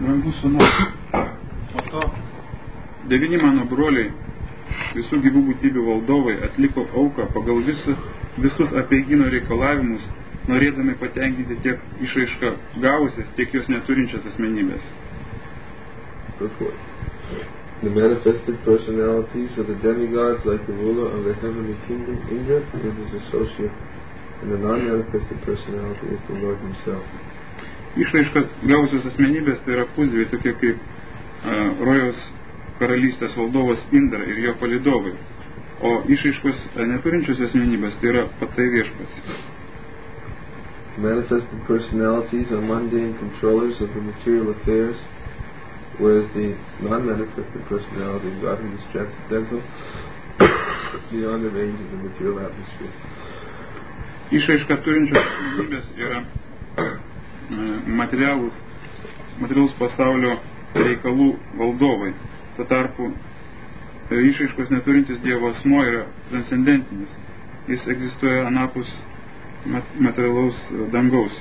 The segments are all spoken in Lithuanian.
Brangus sūnau, po to 9 mano broliai, visų gyvų būtybių valdovai, atliko auką pagal visus apeigyno reikalavimus, norėdami patenkinti tiek išraišką gavusias, tiek jos neturinčias asmenybės. The manifested personalities of the demigods, like the ruler of the heavenly kingdom, Indra, and his associates, and the non-manifested personality is the Lord himself. Išraiška gavusios asmenybės yra pusdieviai, tokie kaip rojaus karalystės valdovas Indra ir jo palydovai, o išraiškos neturinčios asmenybės tai yra patai viešpats. Manifested personalities are mundane controllers of the material affairs, whereas the non-manifested personality of God is transcendental beyond the range of the material atmosphere. Išraiška turinčios asmenybės yra materialus pasaulio reikalų valdovai. Tuo tarpu išraiškos neturintis Dievo asmuo yra transcendentinis. Jis egzistuoja anapus materialaus dangaus.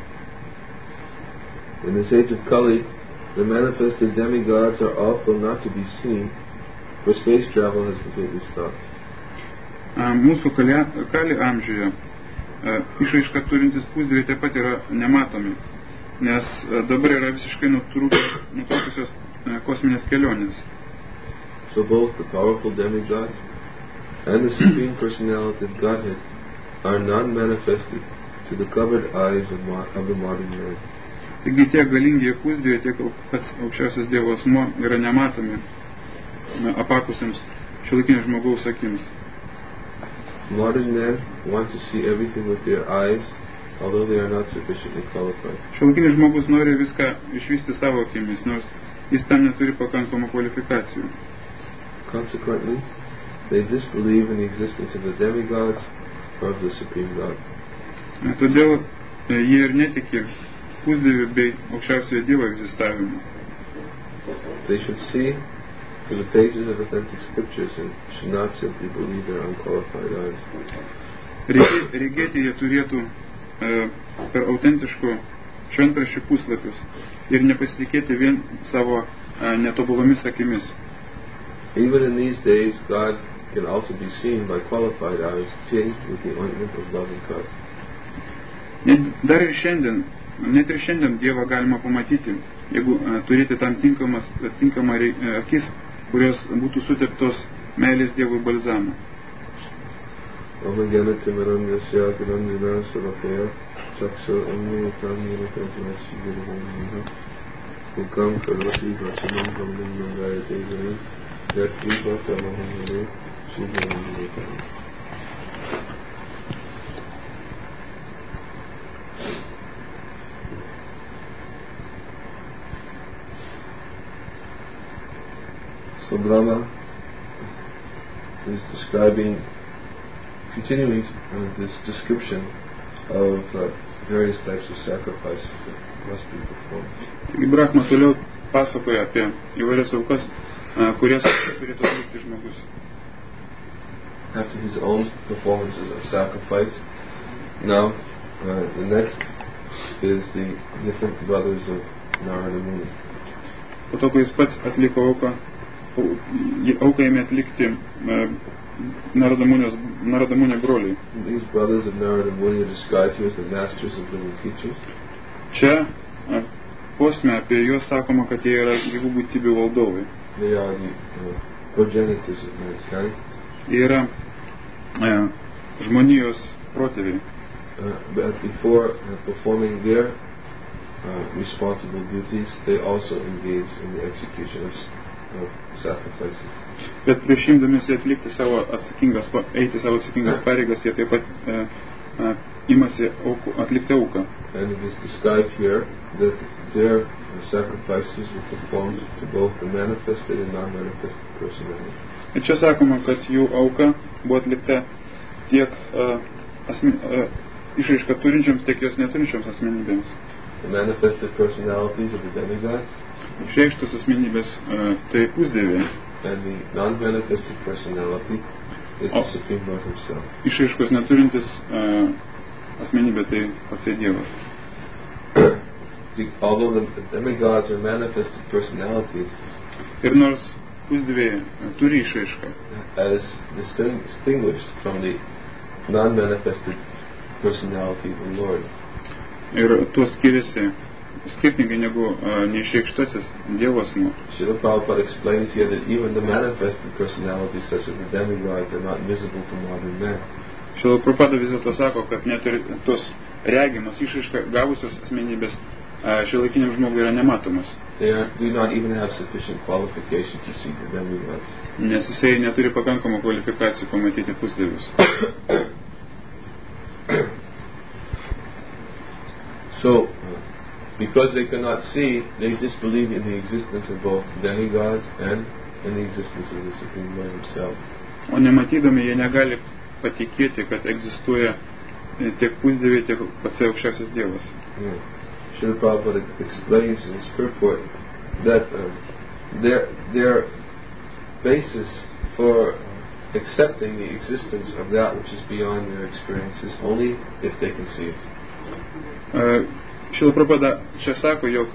In this age of Kali, the manifested demigods are also not to be seen, for space travel has completely stopped. Mūsų Kali amžiuje išraiška turintis pusdieviai taip pat yra nematomi, nes dabar yra visiškai nutrūkusios kosminės kelionės. So both the powerful demigods and the supreme personality of Godhead are non-manifested to the covered eyes of the modern man. Taigi tiek galingi pusdieviai, tiek pats aukščiausias Dievo asmuo yra nematomi apakusiems šiuolaikinio žmogaus akims. Modern men want to see everything with their eyes, although they are not sufficiently qualified. Šiuolaikinis žmogus nori viską išvysti savo akimis, nors jis tam neturi pakankamų kvalifikacijų. Consequently, they disbelieve in the existence of the demigods or of the supreme God. Todėl jie ir netiki pusdievių bei aukščiausiojo Dievo egzistavimu. They should see through the pages of authentic scriptures and should not simply believe their unqualified eyes. Regėti jie turėtų per autentiškų šventraščių puslapius ir nepasitikėti vien savo netobulomis akimis. Even in these days, God can also be seen by qualified eyes, tinged with the ointment of love and trust. Net ir šiandien Dievą galima pamatyti, jeigu turėti tam tinkamą akis, kurios būtų suteptos meilės Dievui balzamą. So Brahma is continuing this description of various types of sacrifices that must be performed. Taigi Brahma toliau pasakoja apie įvairias aukas, kurias turėtų atlikti žmogus. After his own performances of sacrifice, now the next is the different brothers of Narada Muni. Po to, kai jis pats atliko auką ėmė atlikti Narada Munio broliai. These brothers of Narada Muni are described here as the masters of living creatures. Čia posme apie juos sakoma, kad jie yra gyvų būtybių valdovai. They are the progenitors of mankind. Jie yra žmonijos protėviai. But before performing their responsible duties, they also engage in the execution of sacrifices. Bet prieš imdamiesi eiti savo atsakingas pareigas, jie taip pat imasi atlikti auką. And it is described here that their sacrifices were performed to both the manifested and non-manifested personality. Ir čia sakoma, kad jų auka buvo atlikta tiek išraišką turinčiams, tiek jos neturinčiams asmenybėms. The manifested personalities of the demigods. Išreikštos asmenybės tai pusdieviai. And the non-manifested personality is the Supreme Lord himself. Išraiškos neturintis asmenybė tai pats Dievas. although the demigods are manifested personalities, Ir nors pusdieviai turi išraišką, as distinguished from the non-manifested personality of the Lord. ir tuo skiriasi skirtingai negu neišreikštasis Dievo asmuo. Srila Prabhupada explains here that even the manifested personalities such as the demigods are not visible to modern men. Šila Prabhupada vis dėlto sako, kad net ir tos regimos išraišką gavusios asmenybės šiuolaikiniam žmogui yra nematomas. They do not even have sufficient qualification to see the demigods. Nes jisai neturi pakankamų kvalifikacijų pamatyti pusdievius. So, because they cannot see, they disbelieve in the existence of both demigods and in the existence of the Supreme Lord Himself. O nematydami jie negali patikėti, kad egzistuoja tiek pusdieviai, tiek pats aukščiausias Dievas. Srila Prabhupada explains in his purport that their basis for accepting the existence of that which is beyond their experiences only if they can see it. Šrila Prabhupada čia sako, jog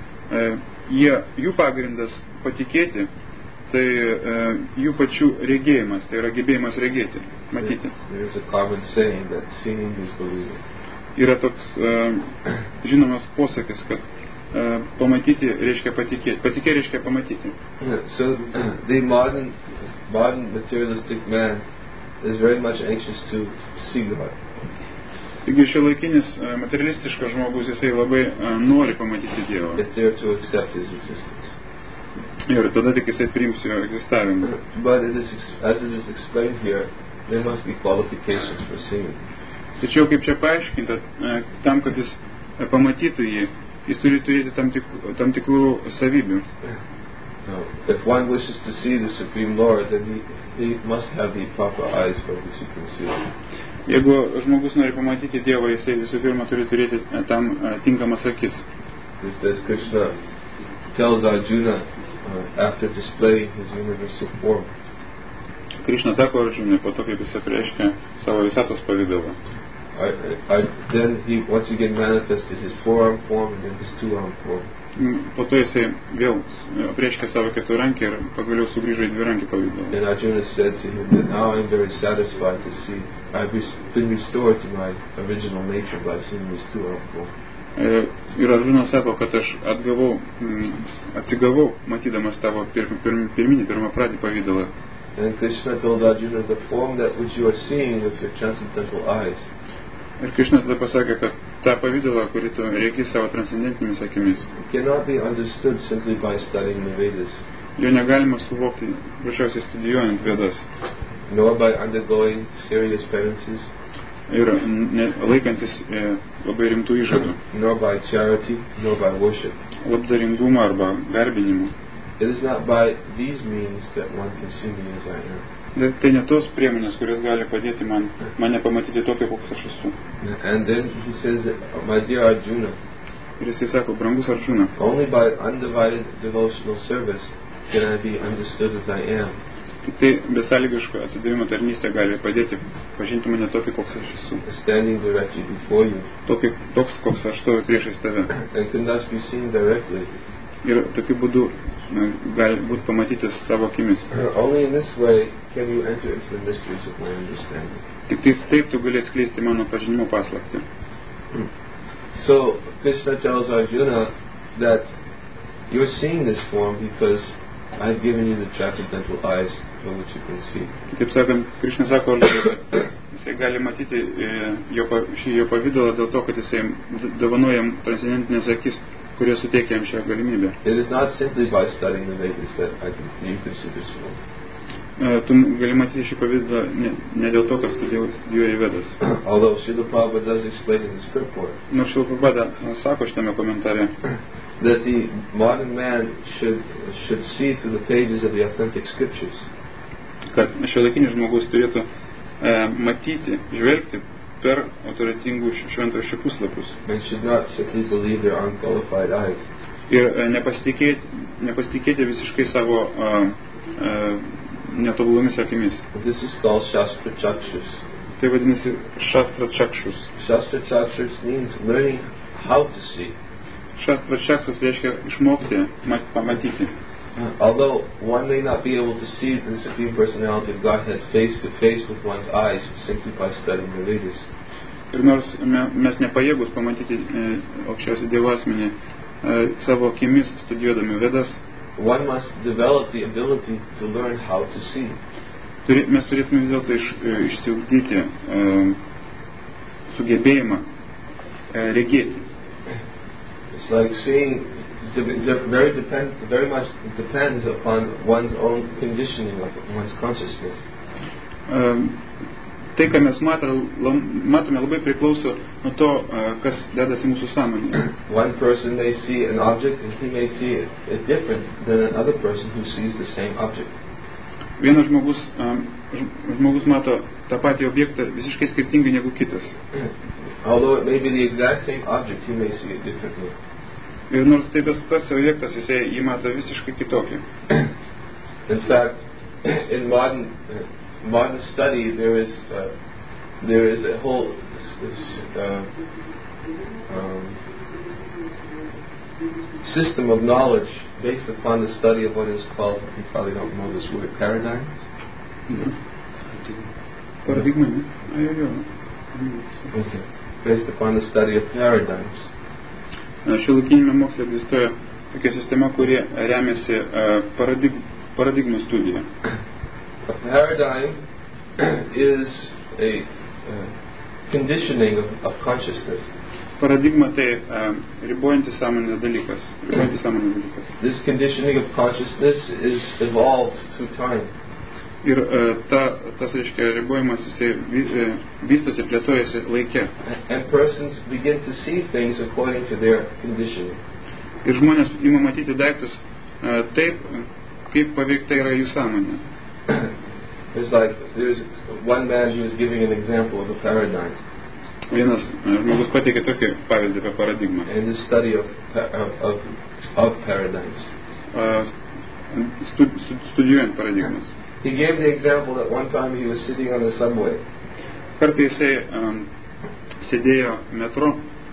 jų pagrindas patikėti, tai jų pačių regėjimas, tai yra gebėjimas regėti, matyti. There is a common saying that seeing is believing. Yra toks žinomas posakis, kad pamatyti reiškia patikėti, patikėti reiškia pamatyti. So the modern materialistic man is very much anxious to see God. Taigi šiuolaikinis materialistiškas žmogus, jisai labai nori pamatyti Dievą. If they are to accept His existence. Ir tada tik jisai priims jo egzistavimą. But as it is explained here, there must be qualifications for seeing. Tačiau kaip čia paaiškinta, tam, kad jis pamatytų jį, jis turi turėti tam tikrų savybių. Now, if one wishes to see the Supreme Lord, then he must have the proper eyes by which he can see. Jeigu žmogus nori pamatyti Dievą, jisai visų pirma turi turėti tam tinkamas akis. Just as Krishna tells Arjuna after displaying his universal form. Krishna sako Arjunai, po to kaip jis apreiškia savo visatos pavidalą. Then he once again manifested his forearm form and then his two-arm form. Po to jisai vėl apreiškia savo keturankį ir pagaliau sugrįžo į dvirankį pavidalą. And Arjuna said to him that now I am very satisfied to see I've been restored to my original nature by seeing this two-arm form. Ir Arjuna sako, kad aš atsigavau, matydamas tavo pirmą pradį pavidalą. And Krishna told Arjuna, the form that which you are seeing with your transcendental eyes. Ir Krishna tada pasakė, kad tą pavidalą, kurį tu regi savo transcendentinėmis akimis, cannot be understood simply by studying the Vedas. Jo negalima suvokti paprasčiausiai studijuojant Vedas. Nor by undergoing serious penances. Ir laikantis labai rimtų įžadų. Nor by charity, nor by worship. Labdaringumo arba garbinimo. It is not by these means that one can see me as I am. Tai ne tos priemonės, kurios gali padėti mane pamatyti tokio, koks aš esu. And then he says that, my dear Arjuna, ir jisai sako, brangus Arjuna, only by undivided devotional service can I be understood as I am. Tik tai besąlygiško atsidavimo tarnystė gali padėti pažinti mane tokį, koks aš esu. Standing directly before you. Toks, koks aš stoviu priešais tave. And can thus be seen directly. Ir tokiu būdu gali būti pamatytis savo akimis. Only in this way can you enter into the mysteries of my understanding. Tik tai taip tu gali atskleisti mano pažinimo paslaptį. So Krishna tells Arjuna that you're seeing this form because I've given you the transcendental eyes for which you can see. Kitaip sakant, Krishna sako Arjuna, kad jisai gali matyti šį jo pavidalą dėl to, kad jisai dovanoja transcendentinės akis, kurie suteikia jam šią galimybę. It is not simply by studying the Vedas that you can see this form. Tu gali matyti šį pavidalą ne dėl to, kad studijuoji Vedas. Although Srila Prabhupada does explain in his purport. Nors Srila Prabhupada sako šitame komentare, that the modern man should see through the pages of the authentic scriptures. Kad šiuolaikinis žmogus turėtų matyti, žvelgti per autoritetingų šventraščių puslapius. And should not simply believe their unqualified eyes. Ir nepasitikėti visiškai savo netobulomis akimis. This is called Shastra Chakshus. Tai vadinasi Shastra Chakshus. Shastra Chakshus means learning how to see. Šaštvačaksus reiškia išmokti, pamatyti. Although one may not be able to see the Supreme Personality of Godhead face to face with one's eyes simply by studying the Vedas. Ir nors mes nepajėgus pamatyti aukščiausią Dievo asmenį savo akimis studijuodami Vedas, one must develop the ability to learn how to see. Mes turėtume vis dėlto išsiugdyti sugebėjimą regėti. It's like seeing very much depends upon one's own conditioning of one's consciousness. Tai, ką mes matome, labai priklauso nuo to, kas dedasi mūsų sąmonėje. One person may see an object and he may see it different than another person who sees the same object. Vienas žmogus mato tą patį objektą visiškai skirtingai negu kitas. Although it may be the exact same object, he may see it differently. Ir nors tai tas objektas, jį mato visiškai kitokį. In fact, in modern study, there is a whole system of knowledge based upon the study of what is called, you probably don't know this word, paradigms. Paradigma. Okay. Based upon the study of paradigms. Šiuolaikiniame moksle egzistuoja tokia sistema, kuri remiasi paradigmų studija. A paradigm is a conditioning of consciousness. Paradigma tai ribojantis sąmonės dalykas. This conditioning of consciousness is evolved through time. Ir tas reiškia ribojimas, jisai vystosi, plėtojasi laike. And persons begin to see things according to their conditioning. Ir žmonės ima matyti daiktus taip, kaip paveikta yra jų sąmonė. It's like there's one man who is giving an example of a paradigm. Vienas žmogus pateikė tokį pavyzdį apie paradigmą. In the study of paradigms. Studijuojant paradigmas. He gave the example that one time he was sitting on the subway. Kartą jisai sėdėjo metro.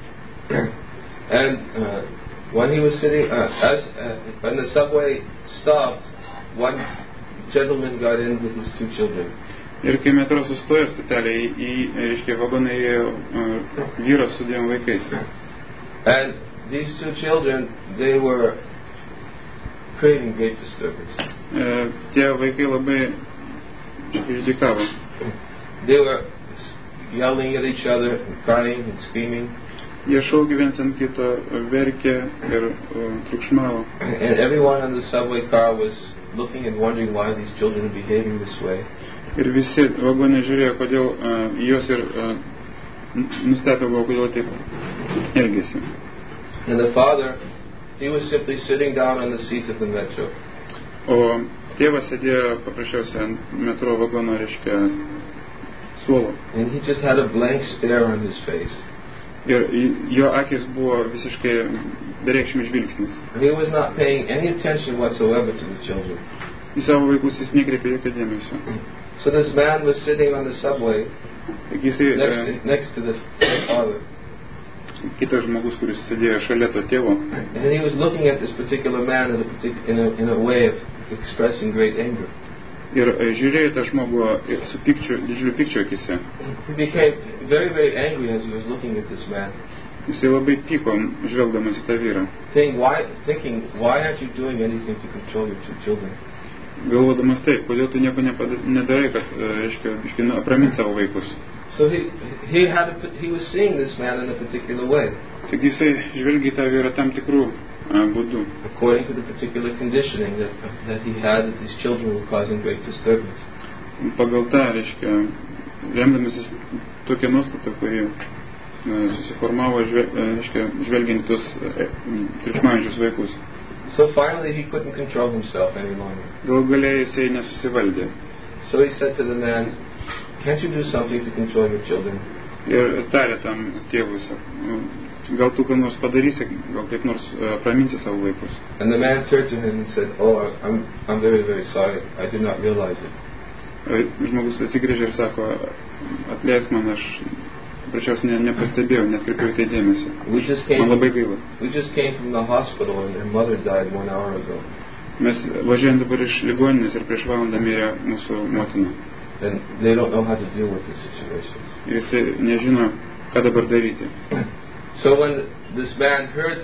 And when he was sitting, when the subway stopped, one gentleman got in with his two children. Ir kai metro sustojo stotelėje, reiškia vagoną įėjo vyras su dviem vaikais. And these two children, they were creating great disturbance. Tie vaikai labai išdykavo. They were yelling at each other, and crying and screaming. Jie šaukė viens ant kito, verkė ir triukšmavo. And everyone in the subway car was looking and wondering why these children are behaving this way. Ir visi vagonai žiūrėjo, kodėl juos ir nustebę buvo, kodėl taip elgėsi. And the father, he was simply sitting down on the seat of the metro. O tėvas sėdėjo paprasčiausiai ant metro vagono, reiškia, suolo. And he just had a blank stare on his face. Ir jo akis buvo visiškai bereikšmis žvilgsnis. He was not paying any attention whatsoever to the children. Į savo vaikus jis nekreipė jokio dėmesio. So this man was sitting on the subway next to the father. Kitas žmogus, kuris sėdėjo šalia to tėvo. And he was looking at this particular man in a way of expressing great anger. Ir žiūrėjo tą žmogų su didžiuliu pykčiu akise. He became very, very angry as he was looking at this man. Jisai labai pyko, žvelgdamas į tą vyrą. Thinking, why aren't you doing anything to control your two children? Galvodamas taip, kodėl tu nieko nedarai, kad, reiškia, apramint savo vaikus. So he was seeing this man in a particular way. Tik jisai žvelgia į tą vyrą tam tikrų būdų. According to the particular conditioning that he had, that these children were causing great disturbance. Pagal tą, reiškia, remdamasis tokia nuostata, kuri susiformavo, reiškia, žvelgiant tos triukšmaujančius vaikus. So finally he couldn't control himself any longer. Galų gale jisai nesusivaldė. So he said to the man, "Can't you do something to control your children?" Ir tarė tam tėvui, gal tu ką nors padarysi, gal kaip nors praminsi savo vaikus. And the man turned to him and said, "Oh, I'm very, very sorry. I did not realize it." Žmogus atsigrėžė ir sako, atleisk man, aš paprasčiausiai nepastebėjau, netkreipiau į tai dėmesio. Man labai gaila. We just came from the hospital and her mother died 1 hour ago. Mes važiuojam dabar iš ligoninės ir prieš valandą mirė mūsų motina. And they don't know how to deal with this situation. Ir jis nežino, ką dabar daryti. So when this man heard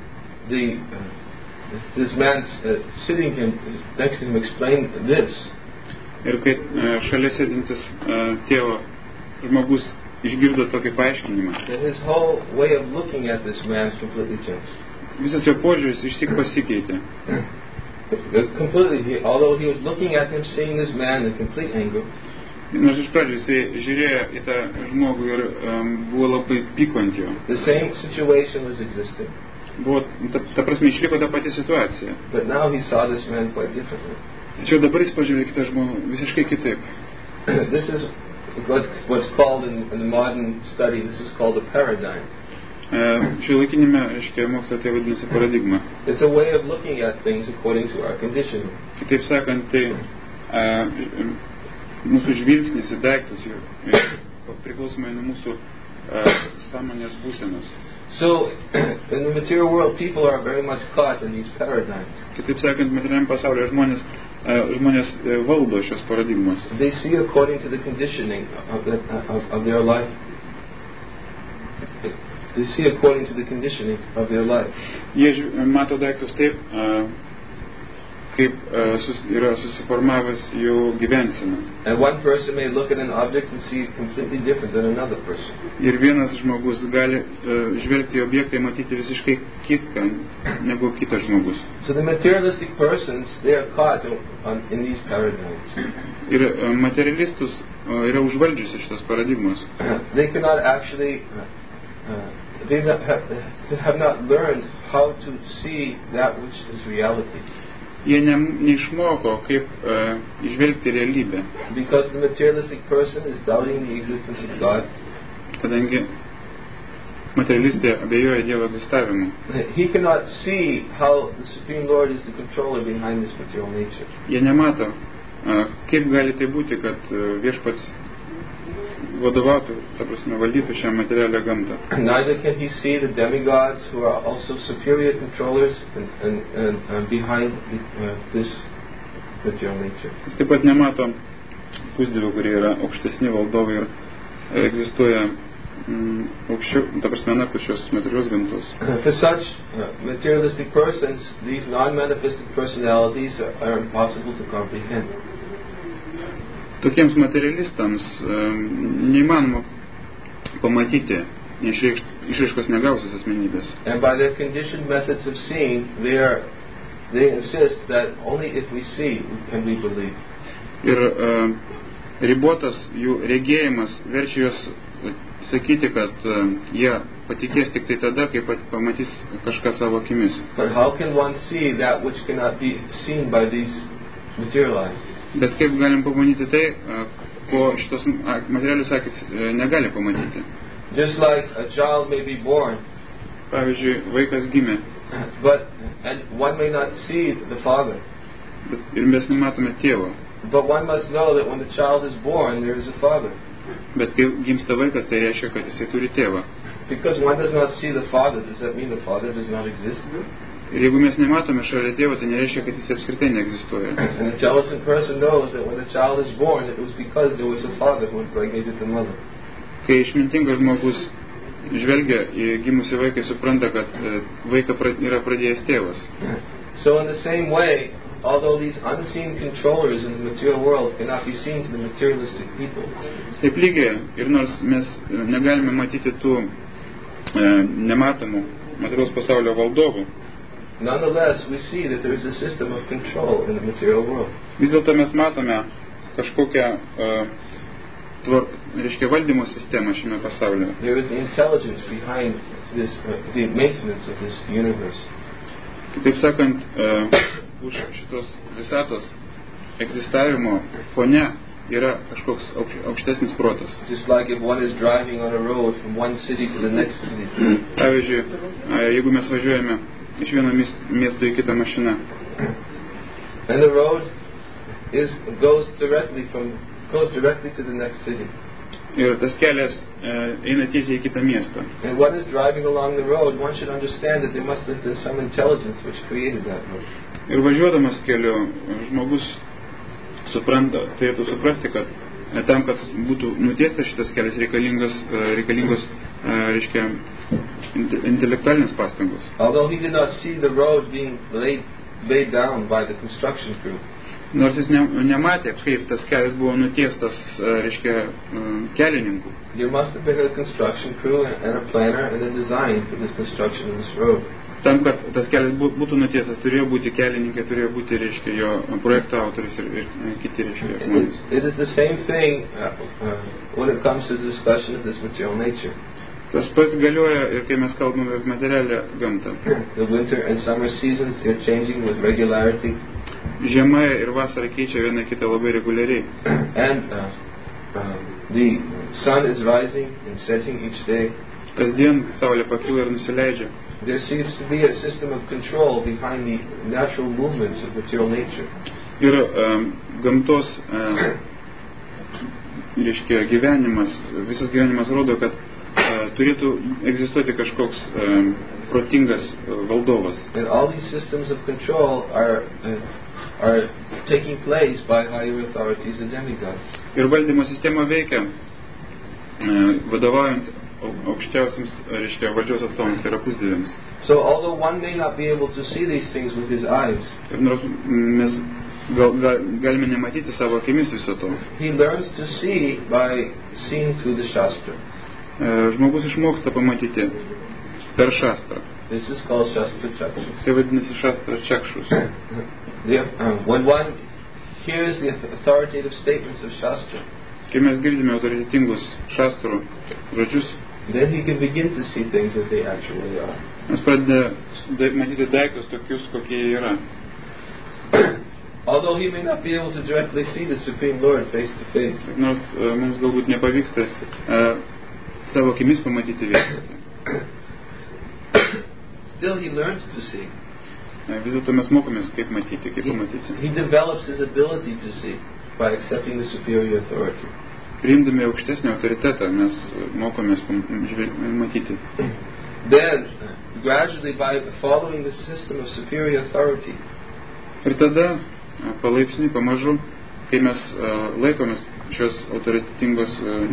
this man sitting next to him explain this, ir kai šalia sėdintis tėvo žmogus išgirdo tokį paaiškinimą, then his whole way of looking at this man completely changed. Visas jo požiūris išsyk pasikeitė. Completely, although he was looking at him, seeing this man in complete anger. Nors iš pradžių jisai žiūrėjo į tą žmogų ir buvo labai pyko ant jo. The same situation was existing. Buvo, ta prasme, išliko ta pati situacija. But now he saw this man quite differently. Tačiau dabar jis pažiūrėjo kitą žmogų visiškai kitaip. This is what's called in the modern study. This is called a paradigm. Šiuolaikinėme, reiškia, mokslo tai vadinasi paradigma. It's a way of looking at things according to our conditioning. Kitaip sakant, tai mūsų žvilgsnis į daiktus priklausomai nuo mūsų sąmonės būsenos. So, in the material world, people are very much caught in these paradigms. Kitaip sakant, materialiame pasaulyje žmonės valdo šios paradigmos. They see according to the conditioning of their life. They see according to the conditioning of their life. Jie mato daiktus taip, kaip yra susiformavęs jų gyvensena. And one person may look at an object and see it completely different than another person. Ir vienas žmogus gali žvelgti į objektą ir matyti visiškai kitką negu kitas žmogus. So the materialistic persons, they are caught in these paradigms. Ir materialistus yra užvaldžiusi šitos paradigmos. They cannot actually they have not learned how to see that which is reality. Jie neišmoko, kaip įžvelgti realybę. Because the materialistic person is doubting the existence of God. Kadangi materialistė abejoja Dievo egzistavimu. He cannot see how the Supreme Lord is the controller behind this material nature. Jie nemato, kaip gali tai būti, kad viešpats vadovautų, ta prasme, valdytų šią materialią gamtą. Neither can he see the demigods who are also superior controllers and behind this material nature. Jis taip pat nemato pusdievių, kurie yra aukštesni valdovai ir egzistuoja aukščiau, ta prasme, anapus šios materialios gamtos. For such materialistic persons, these non-manifested personalities are impossible to comprehend. Tokiems materialistams neįmanoma pamatyti išraiškos negausios asmenybės. And by their conditioned methods of seeing, they insist that only if we see can we believe. Ir ribotas jų regėjimas verčia juos sakyti, kad jie patikės tik tai tada, kai pamatys kažką savo akimis. But how can one see that which cannot be seen by these material eyes? Bet kaip galim pamatyti tai, ko šitos materialius akis negali pamatyti. Just like a child may be born. Pavyzdžiui, vaikas gimė. And one may not see the father. Ir mes nematome tėvo. But one must know that when the child is born, there is a father. Bet kai gimsta vaikas, tai reiškia, kad jisai turi tėvą. Because one does not see the father, does that mean the father does not exist? Ir jeigu mes nematome šalia tėvo, tai nereiškia, kad jis apskritai neegzistuoja. And the intelligent person knows that when the child is born, it was because there was a father who impregnated the mother. Kai išmintingas žmogus žvelgia į gimusį vaiką, supranta, kad vaiką yra pradėjęs tėvas. So in the same way, although these unseen controllers in the material world cannot be seen to the materialistic people. Taip lygiai, ir nors mes negalime matyti tų nematomų materialaus pasaulio valdovų, nonetheless, we see that there is a system of control in the material world. Vis dėlto mes matome kažkokią reiškia valdymo sistemą šiame pasaulyje. There is the intelligence behind this, the maintenance of this universe. Kitaip sakant, už šitos visatos egzistavimo fone yra kažkoks aukštesnis protas. Just like if one is driving on a road from one city to the next city. Pavyzdžiui, jeigu mes važiuojame iš vieno miesto į kitą mašiną. And the road goes directly to the next city. Ir tas kelias eina tiesiai į kitą miestą. And one is driving along the road, one should understand that there must have been some intelligence which created that road. Ir važiuodamas keliu, žmogus turėtų suprasti, kad tam, kad būtų nutiestas šitas kelias, reikalingos reiškia, intelektualinės pastangos. Although he did not see the road being laid down by the construction crew. Nors jis nematė, kaip tas kelias buvo nutiestas, reiškia, kelininkų. There must have been a construction crew and a planner and a design for this construction of this road. Tam, kad tas kelias būtų nutiestas, turėjo būti kelininkai, turėjo būti, reiškia, jo projekto autoris ir kiti, reiškia, žmonės. It is the same thing when it comes to the discussion of this material nature. Tas pats galioja ir kai mes kalbame apie materialią gamtą. The winter and summer seasons, they're changing with regularity. Žiema ir vasara keičia vieną kitą labai reguliariai. And the sun is rising and setting each day. Kasdien saulė pakyla ir nusileidžia. There seems to be a system of control behind the natural movements of material nature. Ir gamtos, reiškia, visas gyvenimas rodo, kad turėtų egzistuoti kažkoks protingas valdovas. And all these systems of control are taking place by higher authorities and demigods. Ir valdymo sistema veikia vadovaujant aukščiausiams, reiškia, valdžios atstovams, tai yra pusdieviams. So although one may not be able to see these things with his eyes, ir nors mes galime nematyti savo akimis viso to, he learns to see by seeing through the Shastra. Žmogus išmoksta pamatyti per šastrą. This is called Shastra Chakshus. Tai vadinasi šastra čakšus. When one hears the authoritative statements of Shastra, kai mes girdime autoritetingus šastrų žodžius, then he can begin to see things as they actually are. Mes pradedame matyti daiktus tokius, kokie yra. Although he may not be able to directly see the Supreme Lord face to face, nors mums galbūt nepavyksta savo akimis pamatyti viešpatį, still he learns to see. Vis dėlto mes mokomės, kaip matyti, kaip pamatyti. He develops his ability to see by accepting the superior authority. Priimdami aukštesnį autoritetą, mes mokomės matyti. Then, gradually, by following the system of superior authority, ir tada, palaipsniui, pamažu, kai mes laikomės šios autoritetingos,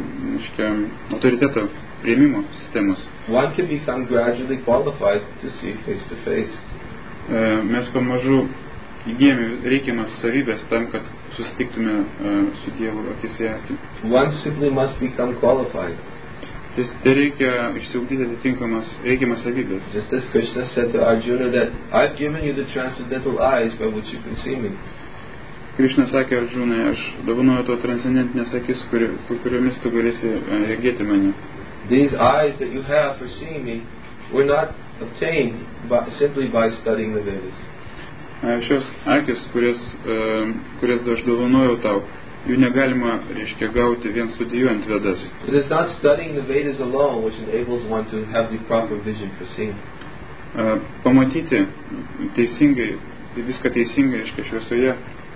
autoriteto priėmimo sistemos, one can become gradually qualified to see face to face. Mes pamažu įgyjame reikiamas savybės tam, kad susitiktume su Dievu akis į akį. One simply must become qualified. Tai reikia išsiugdyti atitinkamas reikiamas savybės. Just as Krishna said to Arjuna that I've given you the transcendental eyes by which you can see me. Krishna sakė Arjunai, aš dovanoju to transcendentinės akis, kuriomis tu galėsi regėti mane. These eyes that you have for seeing me were not obtained simply by studying the Vedas. Šios akis, kurias aš dovanojau tau, jų negalima, reiškia, gauti vien studijuojant Vedas. It is not studying the Vedas alone which enables one to have the proper vision for seeing. Pamatyti teisingai, viską teisingai, reiškia, šviesoje,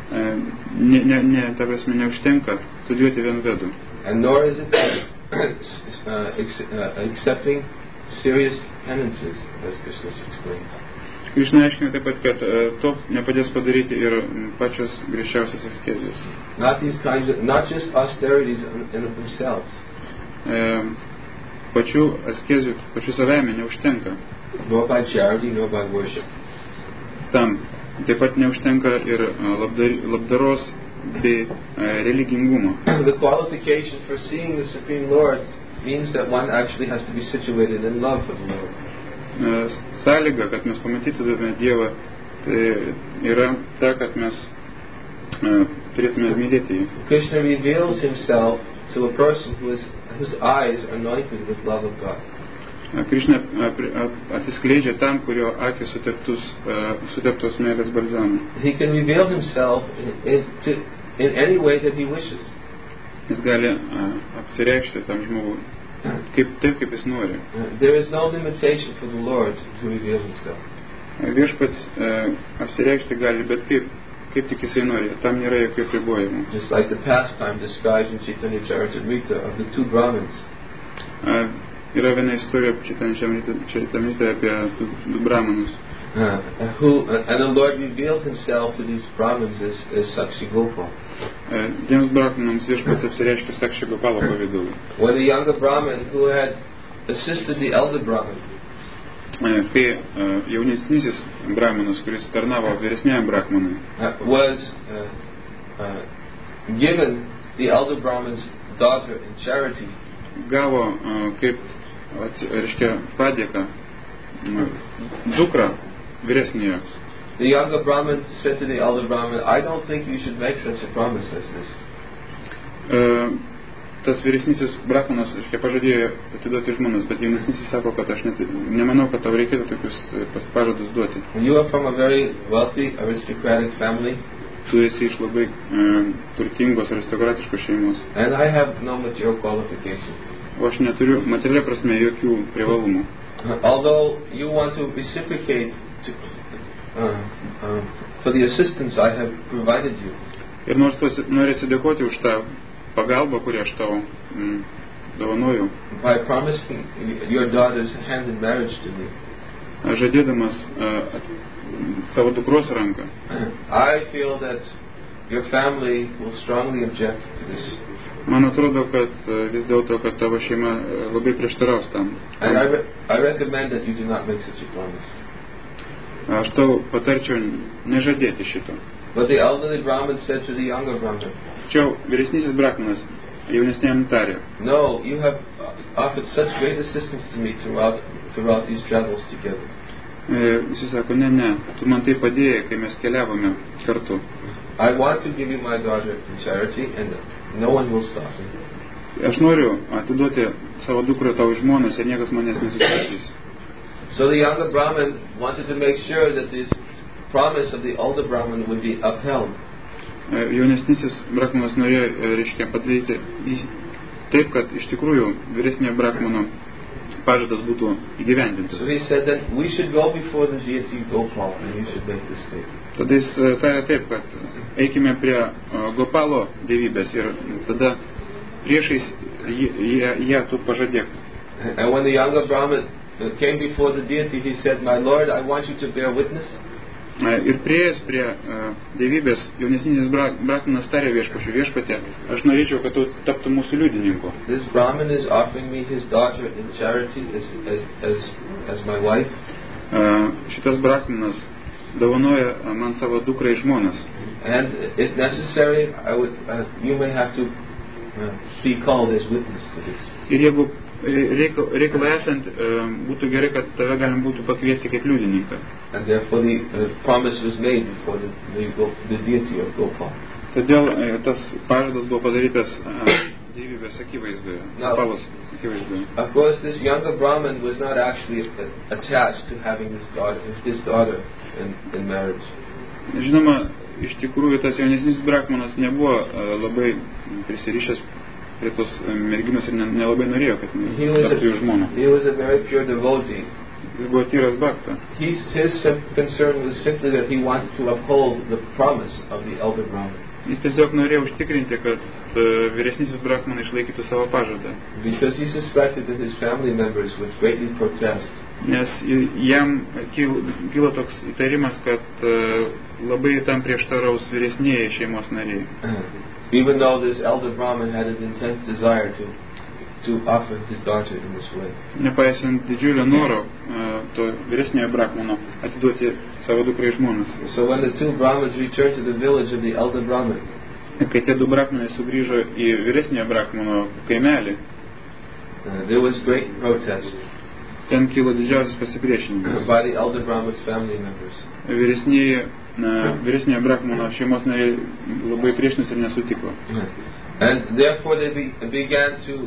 ta prasme, neužtenka studijuoti vien Vedų. And nor is it accepting serious penances, as Krishna explains. Krishna aiškina taip pat, kad to nepadės padaryti ir pačios griežčiausios askezės. Not just austerities in themselves. Pačių askezių, pačių savaime neužtenka. Nor by charity, nor by worship. Tam taip pat neužtenka ir labdaros bei religingumo. The qualification for seeing the Supreme Lord means that one actually has to be situated in love for the Lord. Sąlyga, kad mes pamatytume Dievą, tai yra ta, kad mes turėtume mylėti jį. Krishna reveals himself to a person whose eyes are anointed with love of God. Krishna atsiskleidžia tam, kurio akys suteptos meilės balzamu. He can reveal himself in any way that he wishes. Jis gali apsireikšti tam žmogui taip, kaip jis nori. There is no limitation for the Lord to reveal himself. Viešpats apsireikšti gali bet kaip kaip tik jisai nori, tam nėra jokių apribojimų. Just like the pastime described in Chaitanya Charitamrita of the two Brahmins. Yra viena istorija Chaitanya Charitamrita apie du brahmanus. And the Lord revealed himself to these Brahmins as Sakshi Gopal. Tiems brahmanams viešpats apsireiškė Sakshi Gopalo pavidalu. When the younger Brahmin who had assisted the elder Brahmin, kai jaunesnysis brahmanas, kuris tarnavo vyresniajam brahmanui, was given the elder Brahmin's daughter in charity, gavo kaip reiškia padėką dukrą vyresniojo. The younger Brahmin said to the elder Brahmin, I don't think you should make such a promise as this. Tas vyresnysis brahmanas, reiškia, pažadėjo atiduoti žmonas, bet jaunesnysis sako, kad aš nemanau, kad tau reikėtų tokius pažadus duoti. You are from a very wealthy, aristocratic family. Tu esi iš labai turtingos, aristokratiškos šeimos. And I have no material qualifications. O aš neturiu materialia prasme jokių privalumų. Although you want to reciprocate for the assistance I have provided you. Ir nors tu norėsi dėkoti už tą pagalbą, kurią aš tau dovanoju. By promising your daughter's hand in marriage to me. Žadėdamas savo dukros ranką. I feel that your family will strongly object to this. Man atrodo, kad vis dėlto, kad tavo šeima labai prieštaraus tam. And I recommend that you do not make such a promise. Aš tau patarčiau nežadėti šito. But the elderly Brahmin said to the younger Brahmin, Tačiau vyresnysis brahmanas jaunesniam tarė, no, you have offered such great assistance to me throughout these travels together. Jis sako, ne, tu man tai padėjai, kai mes keliavome kartu. I want to give you my daughter in charity and no one will stop me. Aš noriu atiduoti savo dukrą tau į žmonas ir niekas manęs nesustabdys. So the younger Brahmin wanted to make sure that this promise of the older Brahmin would be upheld. Jaunesnysis brahmanas norėjo, reiškia, padaryti taip, kad iš tikrųjų vyresnio brahmano pažadas būtų įgyvendintas. So he said that we should go before the deity Gopal and you should make this statement. Tada jis tarė taip, kad eikime prie Gopalo dievybės ir tada priešais ją tu pažadėk. And when the younger Brahmin came before the deity, he said, my Lord, I want you to bear witness. Ir prieėjęs prie dievybės, jaunesnysis brahmanas tarė viešpatie, aš norėčiau, kad tu taptų mūsų liudininku. This Brahmin is offering me his daughter in charity as my wife. Šitas brahmanas dovanoja man savo dukrą į žmonas. And if necessary, you may have to be called as witness to this. Ir jeigu reikalai esant, būtų gerai, kad tave galim būtų pakviesti kaip liudininką. And therefore the promise was made before the deity of Gopal. Todėl tas pažadas buvo padarytas dievybės akivaizdoje, Gopalos akivaizdoje. Of course, this younger Brahmin was not actually attached to having his daughter in marriage. Žinoma, iš tikrųjų tas jaunesnis brahmanas nebuvo labai prisirišęs prie tos merginos ir nelabai norėjo, kad taptų jų žmona. He was a very pure devotee. Jis buvo tyras bhakta. His concern was simply that he wanted to uphold the promise of the elder Brahmin. Jis tiesiog norėjo užtikrinti, kad vyresnysis brahmanas išlaikytų savo pažadą. Because he suspected that his family members would greatly protest. Nes jam kilo toks įtarimas, kad labai tam prieštaraus vyresnieji šeimos nariai. Even though this elder Brahmin had an intense desire to offer his daughter in this way. Nepaisant didžiulio noro to vyresniojo brahmano atiduoti savo dukrą į žmonas. So when the two Brahmins returned to the village of the elder Brahmin, kai tie du brahmanai sugrįžo į vyresniojo brahmano kaimelį, there was great protest. Ten kilo didžiausias pasipriešinimas. By the elder Brahmin's family members. Vyresniojo brahmano šeimos nariai labai priešinosi ir nesutiko. And therefore they began to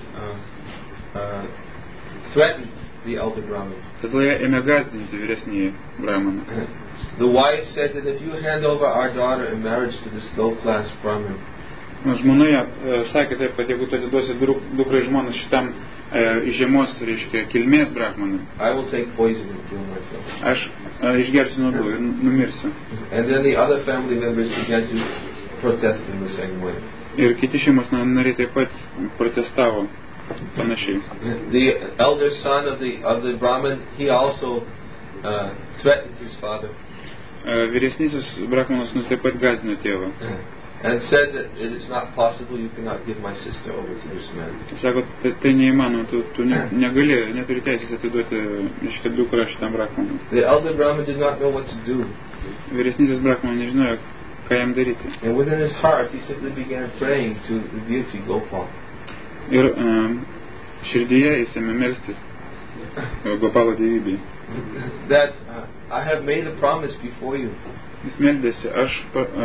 threaten the elder Brahmin. Tada jie ėmė gąsdinti vyresnįjį brahmaną. The wife said that if you hand over our daughter in marriage to this low-class Brahmin, Žmonoje sakė taip, kad jeigu tu atiduosi dukrą žmoną šitam žiemos, reiškia, kilmės brahmanui, I will take poison and kill myself. aš išgersiu nuodų ir numirsiu. And then the other family members began to protest in the same way. Ir kiti šeimos nariai taip pat protestavo panašiai. The elder son of the Brahmin, he also threatened his father. Vyresnysis brahmanas taip pat gąsdino tėvą. And said that it is not possible, you cannot give my sister over to this man. Sako, tai neįmanoma, tu negali, neturi teisės atiduoti, reiškia, dukrą šitam brahmanui. The elder Brahmin did not know what to do. Vyresnysis brahmanas nežinojo, ką jam daryti. And within his heart, he simply began praying to the deity Gopal. Ir širdyje jis ėmė melstis Gopalo dievybei. That I have made a promise before you. Jis meldėsi, aš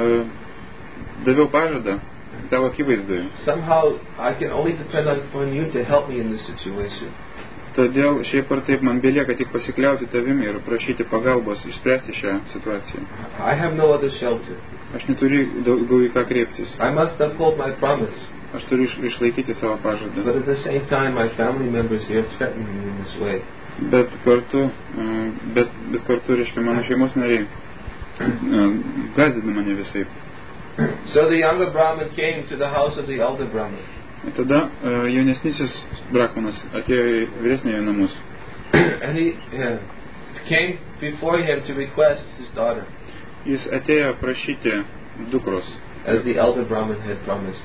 daviau pažadą tavo akivaizdoje. Somehow I can only depend on you to help me in this situation. Todėl šiaip ar taip man belieka tik pasikliauti tavimi ir prašyti pagalbos išspręsti šią situaciją. I have no other shelter. Aš neturiu daugiau į ką kreiptis. I must uphold my promise. Aš turiu išlaikyti savo pažadą. But at the same time, my family members here threaten me in this way. Bet kartu, reiškia, mano šeimos nariai gąsdina mane visaip. So the younger Brahmin came to the house of the elder Brahmin. Tada jaunesnysis brahmanas atėjo į vyresniojo namus. And he came before him to request his daughter. Jis atėjo prašyti dukros. As the elder Brahmin had promised.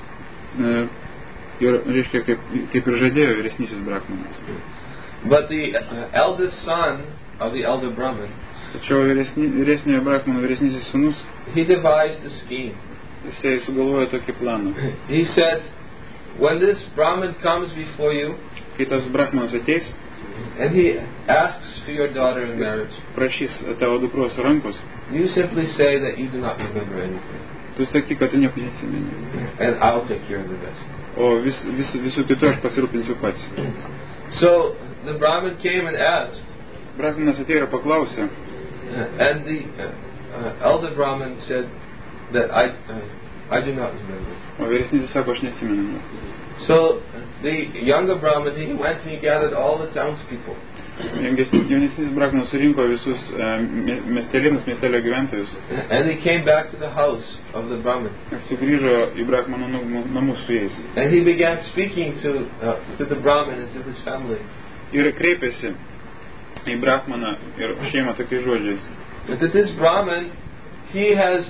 Ir, reiškia, kaip ir žadėjo vyresnysis brahmanas. But the eldest son of the elder Brahmin, tačiau vyresniojo brahmano vyresnysis sūnus, he devised a scheme. Jisai sugalvojo tokį planą. He said, when this Brahmin comes before you, kai tas brahmanas ateis, and he asks for your daughter in marriage, prašys tavo dukros rankos, you simply say that you do not remember anything. Tu sakyk, kad tu nieko neatsimeni. And I'll take care of the rest. O visų kitų aš pasirūpinsiu pats. So the Brahmin came and asked. Brahmanas atėjo ir paklausė. And the elder Brahmin said that I do not remember. O vyresnysis sako, aš neatsimenu. So the younger Brahmin, he went and he gathered all the townspeople. Jaunesnis brahmanas surinko visus miestelio gyventojus. And he came back to the house of the Brahmin. Sugrįžo į brahmano namus su jais. And he began speaking to the Brahmin and to his family. Ir kreipėsi į brahmaną ir šeimą tokiais žodžiais. That this Brahmin, he has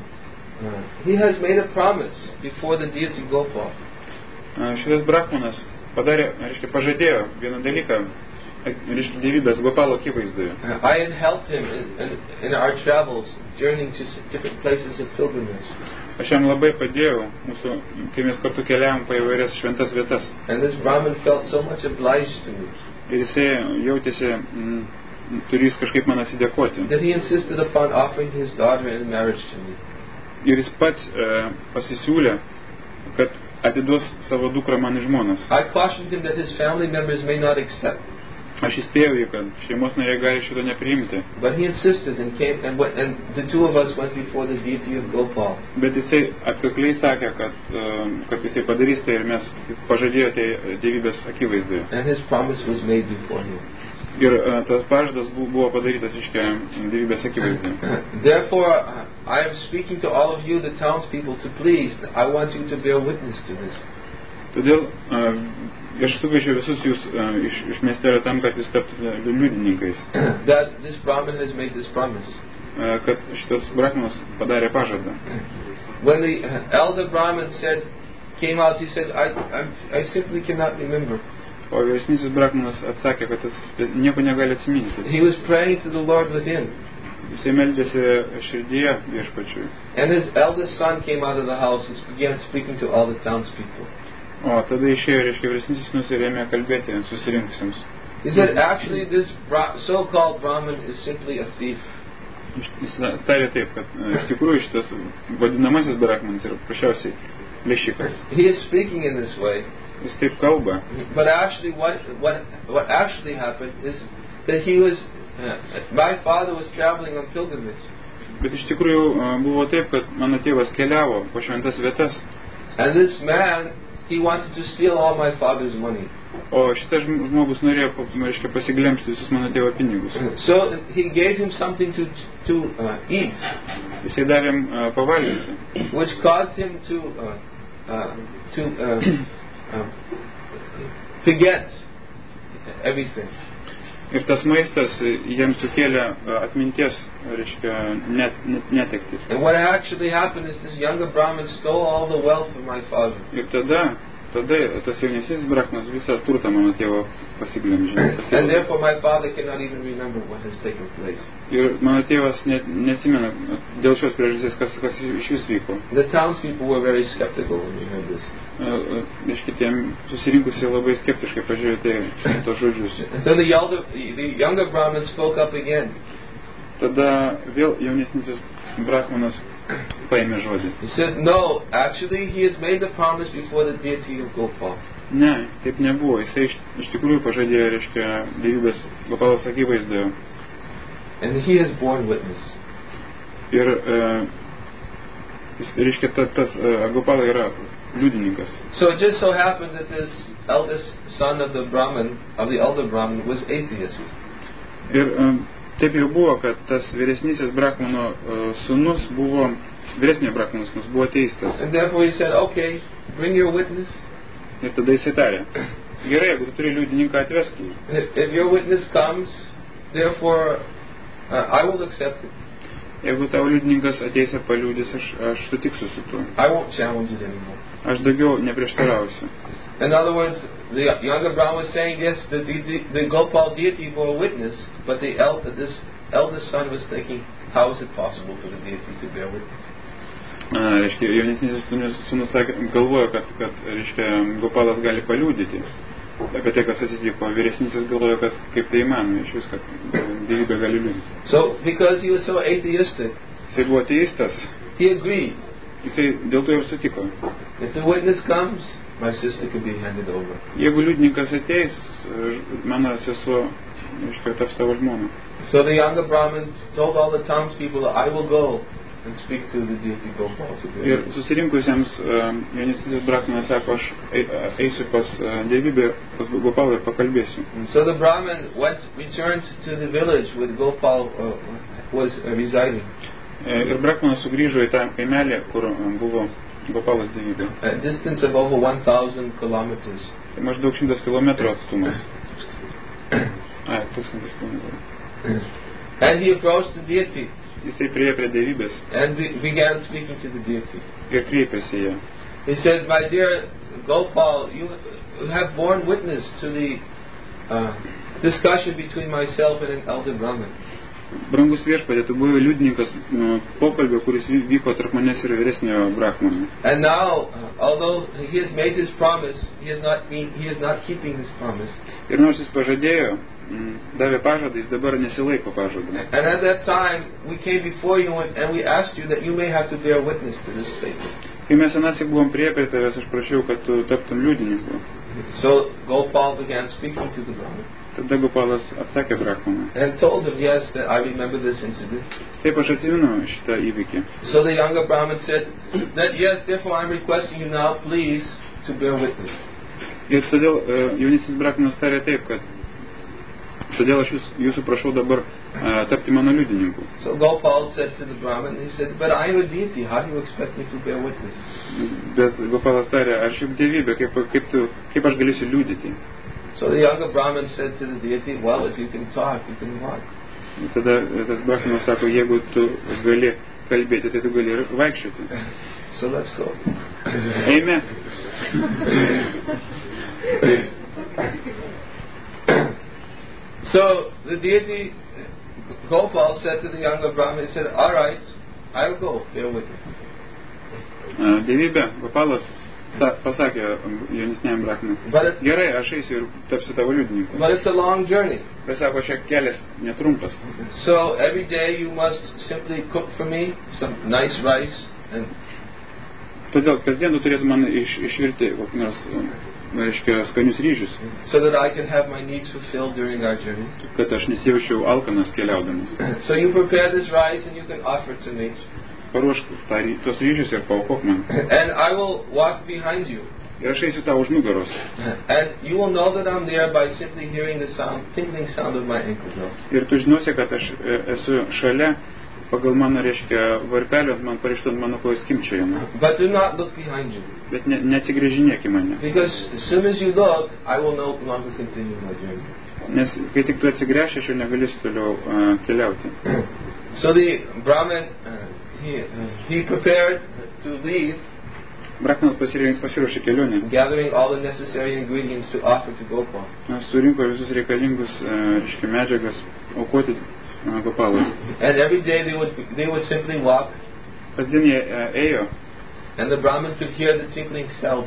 made a promise before the deity Gopal. Šitas brahmanas pažadėjo vieną dalyką, dievybės Gopalo akivaizdoje. I had helped him in our travels, journeying to different places of pilgrimage. Aš jam labai padėjau, kai mes kartu keliavom po įvairias šventas vietas. And this Brahmin felt so much obliged to me. Ir jisai jautėsi, turės kažkaip man atsidėkoti. That he insisted upon offering his daughter in marriage to me. Ir jis pats pasisiūlė, kad atiduos savo dukrą man į žmonas. I cautioned him that his family members may not accept. Aš įspėjau jį, kad šeimos nariai gali šito nepriimti. But he insisted and came and the two of us went before the deity of Gopal. Bet jisai atkakliai sakė, kad jisai padarys tai ir mes pažadėjo tai dievybės akivaizdoje. And his promise was made before him. Ir tas pažadas buvo padarytas dievybės akivaizdoje. Therefore, I am speaking to all of you, the townspeople, to please. I want you to bear witness to this. Todėl aš sukviečiu visus jūs iš miestelio tam, kad jūs taptumėte liudininkais. That this Brahmin has made this promise. Kad šitas brahmanas padarė pažadą. When the elder Brahmin came out, he said, I simply cannot remember. O vyresnysis brahmanas atsakė, kad jis nieko negali atsiminti. He was praying to the Lord within. Jisai meldėsi širdyje viešpačiui. And his eldest son came out of the house and began speaking to all the townspeople. O tada išėjo, reiškia, vyresnysis sūnus ir ėmė kalbėti susirinkusiems. He said, actually, this so-called Brahmin is simply a thief. Jis tarė taip, kad iš tikrųjų šitas vadinamasis brahmanas yra paprasčiausiai plėšikas. He is speaking in this way. Jis taip kalba. But actually, what actually happened is that my father was traveling on pilgrimage. Bet iš tikrųjų buvo taip, kad mano tėvas keliavo po šventas vietas. And this man, he wanted to steal all my father's money. O šitas žmogus norėjo, reiškia, pasiglemžti visus mano tėvo pinigus. So he gave him something to eat. Jisai davė jam pavalgyti. Which caused him to forget everything. Ir tas maistas jam sukėlė atminties, reiškia, netekti. And what actually happened is this younger Brahmin stole all the wealth from my father. Ir tada tas jaunesnis brahmanas visą turtą mano tėvo pasiglemžė. And therefore my father cannot even remember what has taken place. Ir mano tėvas neatsimena dėl šios priežasties, kas iš vis vyko. The townspeople were very skeptical when they heard this. Iškitiem susirinkusiai labai skeptiškai pažiūrėti tos žodžius. So the younger Brahmin spoke up again. Tada vėl jaunesnis brahmanas paėmė žodį. He said, no, actually he has made the promise before the deity of Gopal. Ne, taip nebuvo. Jisai iš tikrųjų pažadėjo, reiškia, dievybės Gopalos akivaizdoje. And he has borne witness. Ir, reiškia, tas Gopala yra liudininkas. So it just so happened that this eldest son of the Brahmin, of the elder Brahmin, was atheist. Ir taip jau buvo, kad tas vyresnysis brahmano sūnus buvo, vyresnio brahmano sūnus buvo ateistas. And therefore he said, okay, bring your witness. Ir tada jisai tarė, gerai, jeigu tu turi liudininką, atvesk jį. If your witness comes, therefore I will accept it. Jeigu tavo liudininkas ateis ir paliudys, aš sutiksiu su tuo. I won't challenge it anymore. Aš daugiau neprieštarausiu. In other words, the younger Brahman was saying, yes, the Gopal deity bore witness, but this eldest son was thinking, how is it possible for the deity to bear witness? Reiškia, jaunesnysis sūnus galvoja, kad reiškia, Gopalas gali paliudyti apie tai, kas atsitiko. Vyresnysis galvoja, kad kaip tai įmanoma, iš vis, kad dievybė gali liudyti. So, because he was so atheistic, jisai buvo ateistas, he agreed. Jisai dėl to ir sutiko. If the witness comes, my sister can be handed over. Jeigu liudininkas ateis, mano sesuo, reiškia, taps tavo žmona. So the younger Brahmin told all the townspeople, I will go and speak to the deity Gopal. Ir susirinkusiems jaunesnysis brahmanas sako, aš eisiu pas dievybę, pas Gopalą ir pakalbėsiu. And so the Brahmin returned to the village where Gopal was residing. Ir brahmanas sugrįžo į tą kaimelį, kur buvo Gopalas dievybė. A distance of over 1,000 kilometers. Tai maždaug 100 kilometrų atstumas. 1000 kilometrų. And he approached the deity. Jisai priėjo prie dievybės. And began speaking to the deity. Ir kreipėsi ją. He said, my dear Gopal, you have borne witness to the discussion between myself and an elder Brahmin. Brangus viešpatie, tu buvai liudininkas pokalbio, kuris vyko tarp manęs ir vyresnio brahmano. And now, although he has made his promise, he is not keeping his promise. Ir nors jis pažadėjo, davė pažadą, jis dabar nesilaiko pažadą. And at that time, we came before you and we asked you that you may have to bear witness to this statement. Kai mes anąsyk buvom prie tavęs, aš prašiau, kad tu taptum liudininku. So Gopal began speaking to the Brahmin. Tada Gopalas atsakė brahmanui. And told him, yes, that I remember this incident. Taip, aš atsimenu šitą įvykį. So the younger Brahmin said that, yes, therefore I'm requesting you now, please, to bear witness. Ir todėl jaunesnis brahmanas tarė taip, kad todėl aš jūsų prašau dabar tapti mano liudininku. So Gopal said to the Brahmin, he said, but I am a deity, how do you expect me to bear witness? Bet Gopalas tarė, aš juk dievybė, kaip aš galėsiu liudyti? So the younger Brahmin said to the deity, well, if you can talk, you can walk. Tada tas brahmanas sako, jeigu tu gali kalbėti, tai tu gali ir vaikščioti. So let's go. Eime. So the deity Gopal said to the younger Brahmin, he said, all right, I'll go, bear witness. Dievybė, Gopalas pasakė jaunesniam brahmanui, gerai, aš eisiu ir tapsiu tavo liudininku. But it's a long journey. Bet sako, šiek kelias netrumpas. So every day you must simply cook for me some nice rice and. Todėl kasdien tu turėtum man išvirti kokį nors, reiškia, skanius ryžius. So that I can have my needs fulfilled during our journey. Kad aš nesijaučiau alkanas keliaudamas. So you prepare this rice and you can offer it to me. paruošk tos ryžius ir paaukok man. And I will walk behind you. Ir aš eisiu tau už nugaros. And you will know that I'm there by simply hearing the sound, tinkling sound of my ankle bells. Ir tu žinosi, kad aš esu šalia pagal mano, reiškia, varpelio, man parašytų mano kojų skimpčiojimą. But do not look behind you. Bet neatsigrėžinėk į mane. Because as soon as you look, I will no longer continue my journey. Nes kai tik tu atsigręši, aš jau negalėsiu toliau keliauti. So the Brahmin, he prepared to leave, Brahmanas pasiruošė kelionę. gathering all the necessary ingredients to offer to Gopal. Surinko visus reikalingus, reiškia, medžiagas aukoti Gopalui. And every day they would simply walk, Kasdien jie ėjo. and the Brahmin could hear the tinkling sounds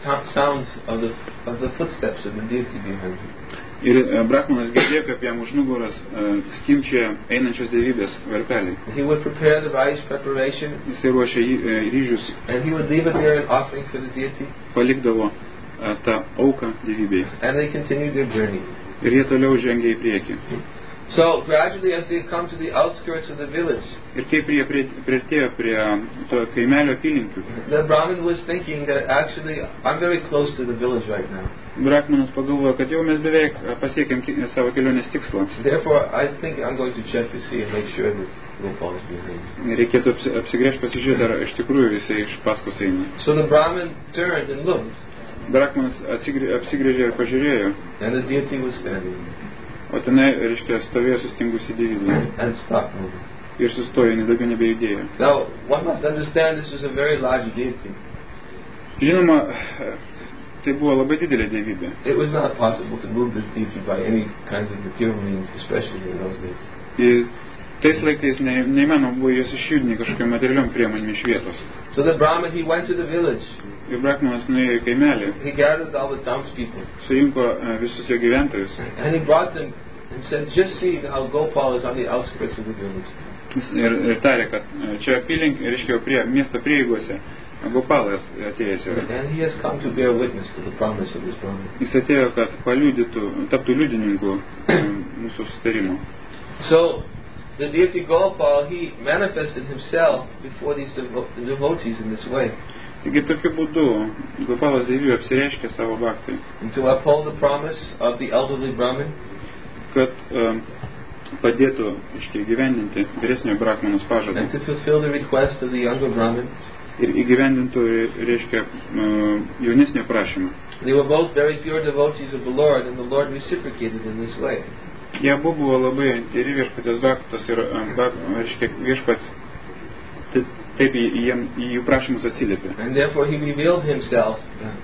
of the footsteps of the deity behind him. Ir Brahmanas girdėjo, kaip jam už nugaros skimpčioja einančios dievybės varpeliai. He would prepare the rice preparation, Jisai ruošė ryžius, and he would leave it there in offering for the deity, palikdavo tą auką dievybei. and they continued their journey. Ir jie toliau žengė į priekį. So gradually, as they come to the outskirts of the village, Ir kaip jie priartėjo prie to kaimelio apylinkių, the Brahmin was thinking that actually I'm very close to the village right now. Brahmanas pagalvojo, kad jau mes beveik pasiekėm savo kelionės tikslą. Therefore, I think I'm going to check to see and make sure that Gopal is behind me. Reikėtų apsigręžti, pasižiūrėti, ar iš tikrųjų jisai iš paskos eina. So the Brahmin turned and looked, Brahmanas apsigręžė ir pažiūrėjo, and the deity was standing o tenai, reiškia, stovėjo sustingusi dievybė. and stopped moving. Ir sustojo, jinai daugiau nebejudėjo. Now, one must understand this is a very large deity. Žinoma, tai buvo labai didelė dievybė. It was not possible to move this deity by any kinds of material means, especially in those days. Ir tais laikais neįmanoma buvo jos išjudinti kažkokiam materialiom priemonėm iš vietos. So the Brahmin, he went to the village. Ir Brahmanas nuėjo į kaimelį, He gathered all the townspeople, surinko visus jo gyventojus and he brought them and said, just see how Gopal is on the outskirts of the village. ir tarė, kad čia apylink, reiškia, prie miesto prieigose Gopalas atėjęs yra. And he has come to bear witness to the promise of this Brahmin. Jis atėjo, kad paliudytų, taptų liudininku mūsų sustarimo. So the deity Gopal, he manifested himself before these devotees in this way, Taigi tokiu būdu Gopalas dievybė apsireiškė savo bhaktai, and to uphold the promise of the elderly Brahmin, kad padėtų įgyvendinti vyresniojo Brahmanos pažadą and to fulfill the request of the younger Brahmin. ir įgyvendintų, reiškia, jaunesnio prašymą. They were both very pure devotees of the Lord, and the Lord reciprocated in this way. Jie abu buvo labai geri viešpatės bhaktos ir, reiškia, viešpats taip į jų prašymus atsiliepė. And therefore he revealed himself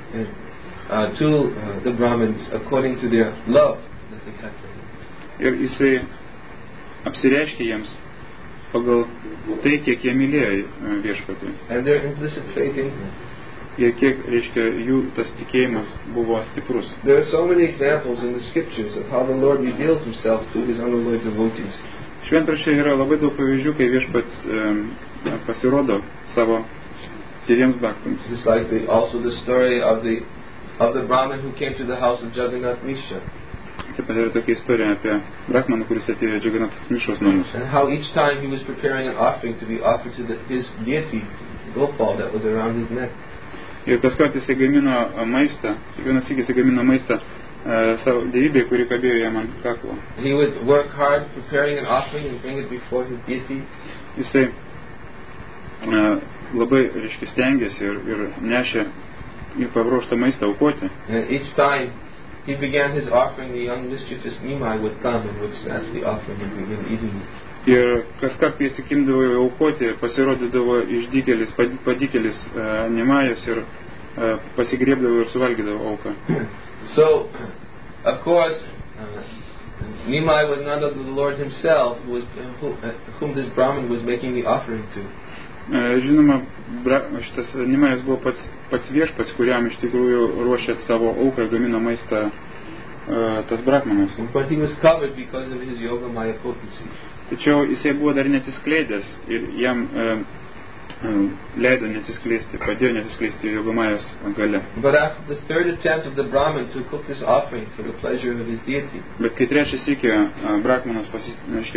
to the Brahmins according to their love that they had for him. Ir jisai apsireiškė jiems pagal tai, kiek jie mylėjo viešpatį. And their implicit faith in him. Ir kiek, reiškia, jų tas tikėjimas buvo stiprus. There are so many examples in the scriptures of how the Lord reveals himself to his unalloyed devotees. Šventraščiai yra labai daug pavyzdžių, kai viešpats pasirodo savo tyriems bhaktams. Just like also the story of the Brahmin who came to the house of Jagannath Mishra. Taip pat yra tokia istorija apie Brahmaną, kuris atėjo Jagannathas Mishros namus. And how each time he was preparing an offering to be offered to his deity, Gopal, that was around his neck. Ir kas kart jisai gamino maistą, kiekvienas sykis jisai gamino maistą savo dievybėje, kuri kabėjo jam ant kaklo. He would work hard preparing an offering and bring it before his deity. Jisai labai, reiškia, stengiasi ir nešė į paruoštą maistą aukoti. And each time he began his offering, the young mischievous Nimai would come and would snatch the offering and begin eating it. Ir kas kart, kai įsikimdavo aukoti, pasirodydavo išdykėlis, padykėlis Nimajas ir pasigriebdavo ir suvalgydavo auką. So, of course, Nimai was none other than the Lord himself, whom this Brahmin was making the offering to. Žinoma, šitas Nimajas buvo pats viešpats, kuriam iš tikrųjų ruošė savo auką, gamino maistą tas Brahmanas. But he was covered because of his yoga maya potency. Tačiau jisai buvo dar nesiskleidęs ir jam leido nesiskleisti, padėjo nesiskleisti Yogamajos gale. But after the third attempt of the Brahmin to cook this offering for the pleasure of his deity, Bet kai trečią sykį Brahmanas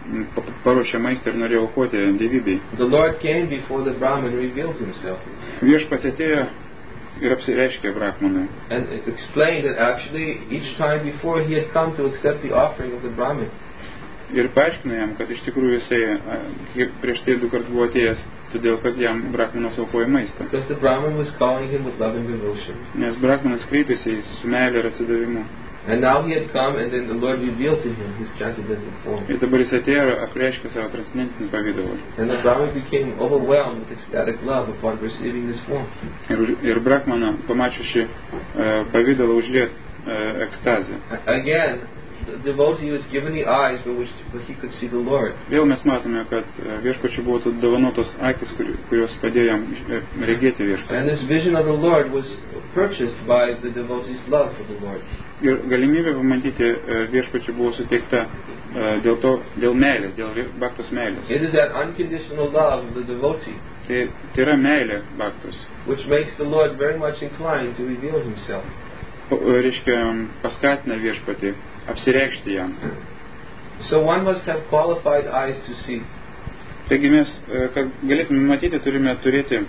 paruošė maistą ir norėjo aukoti dievybei. The Lord came before the Brahmin revealed himself. Viešpats atėjo ir apsireiškė Brahmanui. And explained that actually each time before he had come to accept the offering of the Brahmin. Ir paaiškino jam, kad iš tikrųjų jisai prieš tai 2 kartus buvo atėjęs, todėl kad jam Brahmanas aukojo maistą. Because the Brahmin was calling him with love and devotion. Nes Brahmanas kreipėsi su meilė ir atsidavimu. And now he had come, and then the Lord revealed to him his transcendental form. Ir dabar jis atėjo ir apreiškė savo transcendentinį pavydalą. And the Brahmin became overwhelmed with ecstatic love upon receiving this form. Ir Brahmana pamačius šį pavydalą užliejo ekstazę. Again, the devotee was given the eyes by which he could see the Lord. Vėl mes matome, kad viešpačiui buvo dovanotos akis, kurios padėjo jam regėti viešpatį. And this vision of the Lord was purchased by the devotee's love for the Lord. Ir galimybė pamatyti viešpačiui buvo suteikta dėl meilės, dėl bhaktos meilės. It is that unconditional love of the devotee Tai yra meilė bhaktos, which makes the Lord very much inclined to reveal himself. Reiškia, paskatina viešpatį apsireikšti jam. So one must have qualified eyes to see. Taigi mes, kad galėtume matyti, turime turėti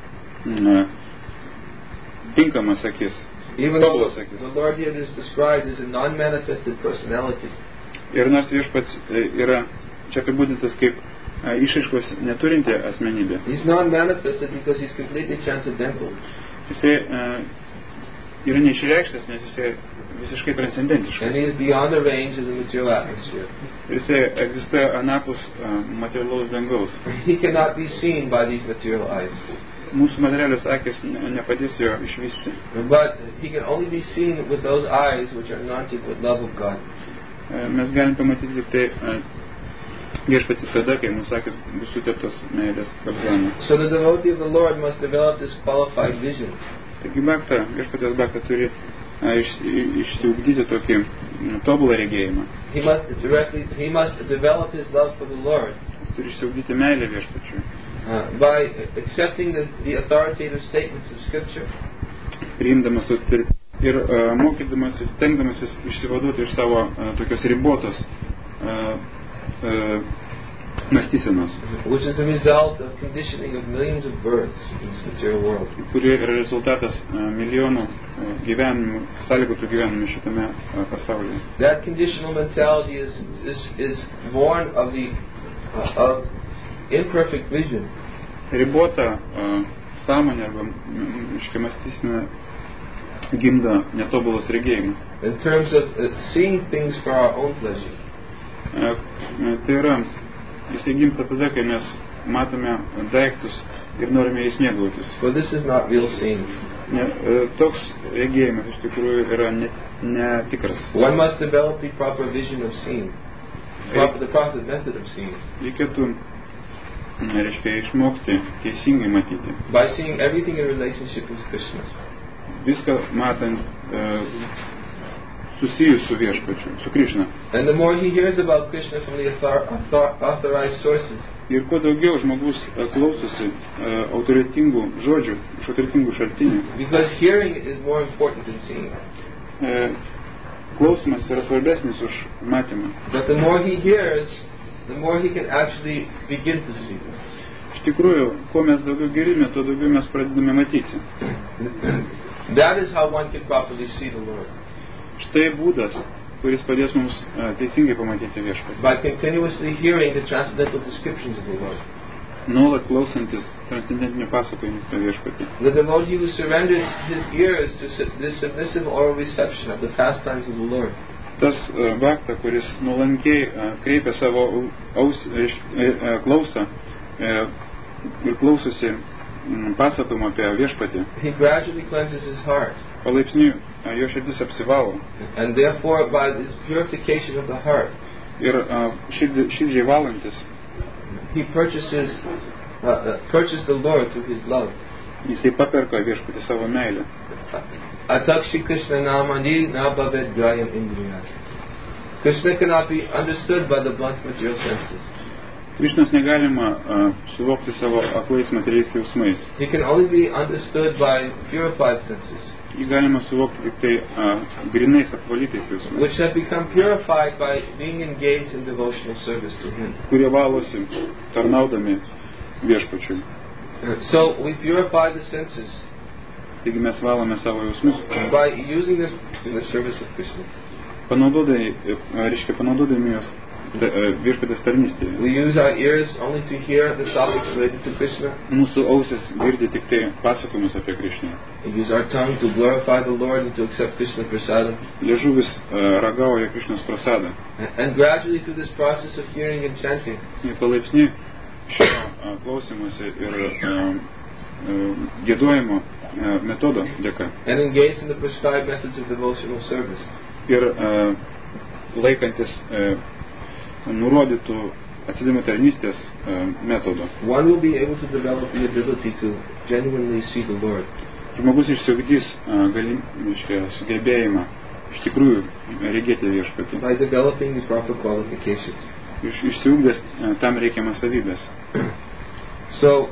tinkamas akis. Even though the Lord here is described as a non-manifested personality. Ir nors viešpats yra čia apibūdintas kaip išaiškos neturinti asmenybė. He's non-manifested because he's completely transcendental. Jisai yra neišreikštas, nes jisai visiškai transcendentiškas. And he is beyond the range of the material atmosphere. Ir jisai egzistuoja anapus materialaus dangaus. He cannot be seen by these material eyes. Mūsų materialios akis nepadės jo išvysti. But he can only be seen with those eyes which are anointed with love of God. Mes galim pamatyti tik tai viešpatį tada, kai mūsų akis bus suteptos meilės balzamu. So the devotee of the Lord must develop this qualified vision. Taigi viešpatės bhakta turi išsiugdyti tokį tobulą regėjimą. He must develop his love for the Lord. Jis turi išsiugdyti meilę viešpačiui. By accepting the authoritative statements of Scripture. Priimdamas ir mokydamasis, stengdamasis išsivaduoti iš savo tokios ribotos mąstysenos. Which is the result of conditioning of millions of births in this material world. Kuri yra rezultatas milijonų gyvenimų, sąlygotų gyvenimų šitame pasaulyje. That conditional mentality is born of the imperfect vision. Ribota sąmonė arba mąstysena gimdo netobulas regėjimas. In terms of seeing things for our own pleasure. Tai yra, jisai gimsta tada, kai mes matome daiktus ir norime jais mėgautis. For this is not real seeing. Toks regėjimas iš tikrųjų yra netikras. One must develop the proper vision of seeing. The proper method of seeing. Reikėtų, reiškia, išmokti teisingai matyti. By seeing everything in relationship with Krishna. Viską matant susijus su viešpačiu, su Krishna. And the more he hears about Krishna from the authorized sources. Ir kuo daugiau žmogus klausosi autoritetingų žodžių, iš autoritetingų šaltinių. Because hearing is more important than seeing. Klausimas yra svarbesnis už matymą. But the more he hears, the more he can actually begin to see. Iš tikrųjų, kuo mes daugiau girdime, tuo daugiau mes pradedame matyti. That is how one can properly see the Lord. Štai būdas, kuris padės mums teisingai pamatyti viešpatį. By continuously hearing the transcendental descriptions of the Lord. Nuolat klausantis transcendentinių pasakojimų apie viešpatį. The devotee who surrenders his ears to this submissive oral reception of the pastimes of the Lord. Tas bhakta, kuris nuolankiai kreipia savo klausą ir klausosi pasakojimų apie viešpatį. He gradually cleanses his heart. Palaipsniui jo širdis apsivalo. And therefore, by this purification of the heart, ir širdžiai valantis, he purchased the Lord through his love. Jisai paperka viešpatį savo meilę. Atakshi Krishna namani nabhavet grayam indriya. Krishna cannot be understood by the blunt material senses. Krishnas negalima suvokti savo aklais materialiais jausmais. He can only be understood by purified senses. jį galima suvokti tik tai grinais apvalytais jausmais, which have become purified by being engaged in devotional service to Him. kurie valosi tarnaudami viešpačiui. So we purify the senses Taigi mes valome savo jausmus, by using them in the service of Krishna. panaudodami juos viešpatės tarnystėje. We use our ears only to hear the topics related to Krishna. Mūsų ausis girdi tik tai pasakojimus apie Krišną. We use our tongue to glorify the Lord and to accept Krishna prasadam. Liežuvis ragauja Krišnos prasadą. And gradually through this process of hearing and chanting, Ir palaipsniui šio klausimuose ir giedojimo metodo dėka and engage in the prescribed methods of devotional service, ir laikantis nurodytų atsidavimo tarnystės metodo, one will be able to develop the ability to genuinely see the Lord. žmogus išsiugdys sugebėjimą iš tikrųjų regėti viešpatį, By developing the proper qualifications. išsiugdęs tam reikiamas savybės. So,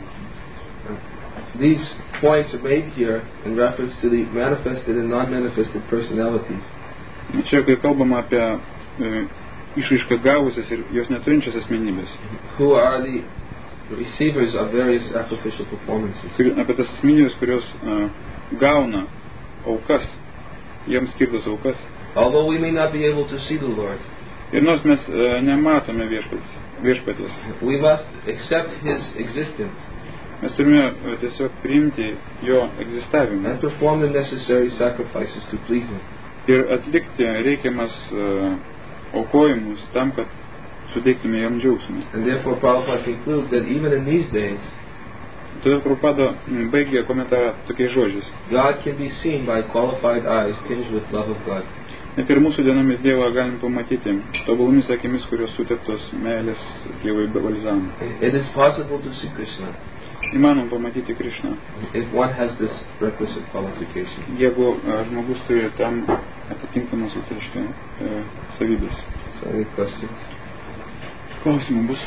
these points are made here in reference to the manifested and non-manifested personalities Čia, kai kalbama apie išraišką gavusias ir jos neturinčias asmenybės, who are the receivers of various sacrificial performances. apie tas asmenybės, kurios gauna aukas, jiems skirtas aukas. Although we may not be able to see the Lord, Ir nors mes nematome viešpatės, we must accept His existence mes turime tiesiog priimti jo egzistavimą and perform the necessary sacrifices to please Him. ir atlikti reikiamas aukojimus tam, kad suteiktume jam džiaugsmą. And therefore Prabhupada concludes that even in these days, Todėl Prabhupada baigė komentarą tokiais žodžiais: God can be seen by qualified eyes tinged with love of God. Net ir mūsų dienomis Dievą galim pamatyti tobulomis akimis, kurios suteptos meilės Dievui be balzamų. It is possible to see Krishna Įmanom pamatyti Krišną, if one has this requisite qualification. jeigu žmogus turi tam atitinkamas savybės. So any questions? Klausimų bus?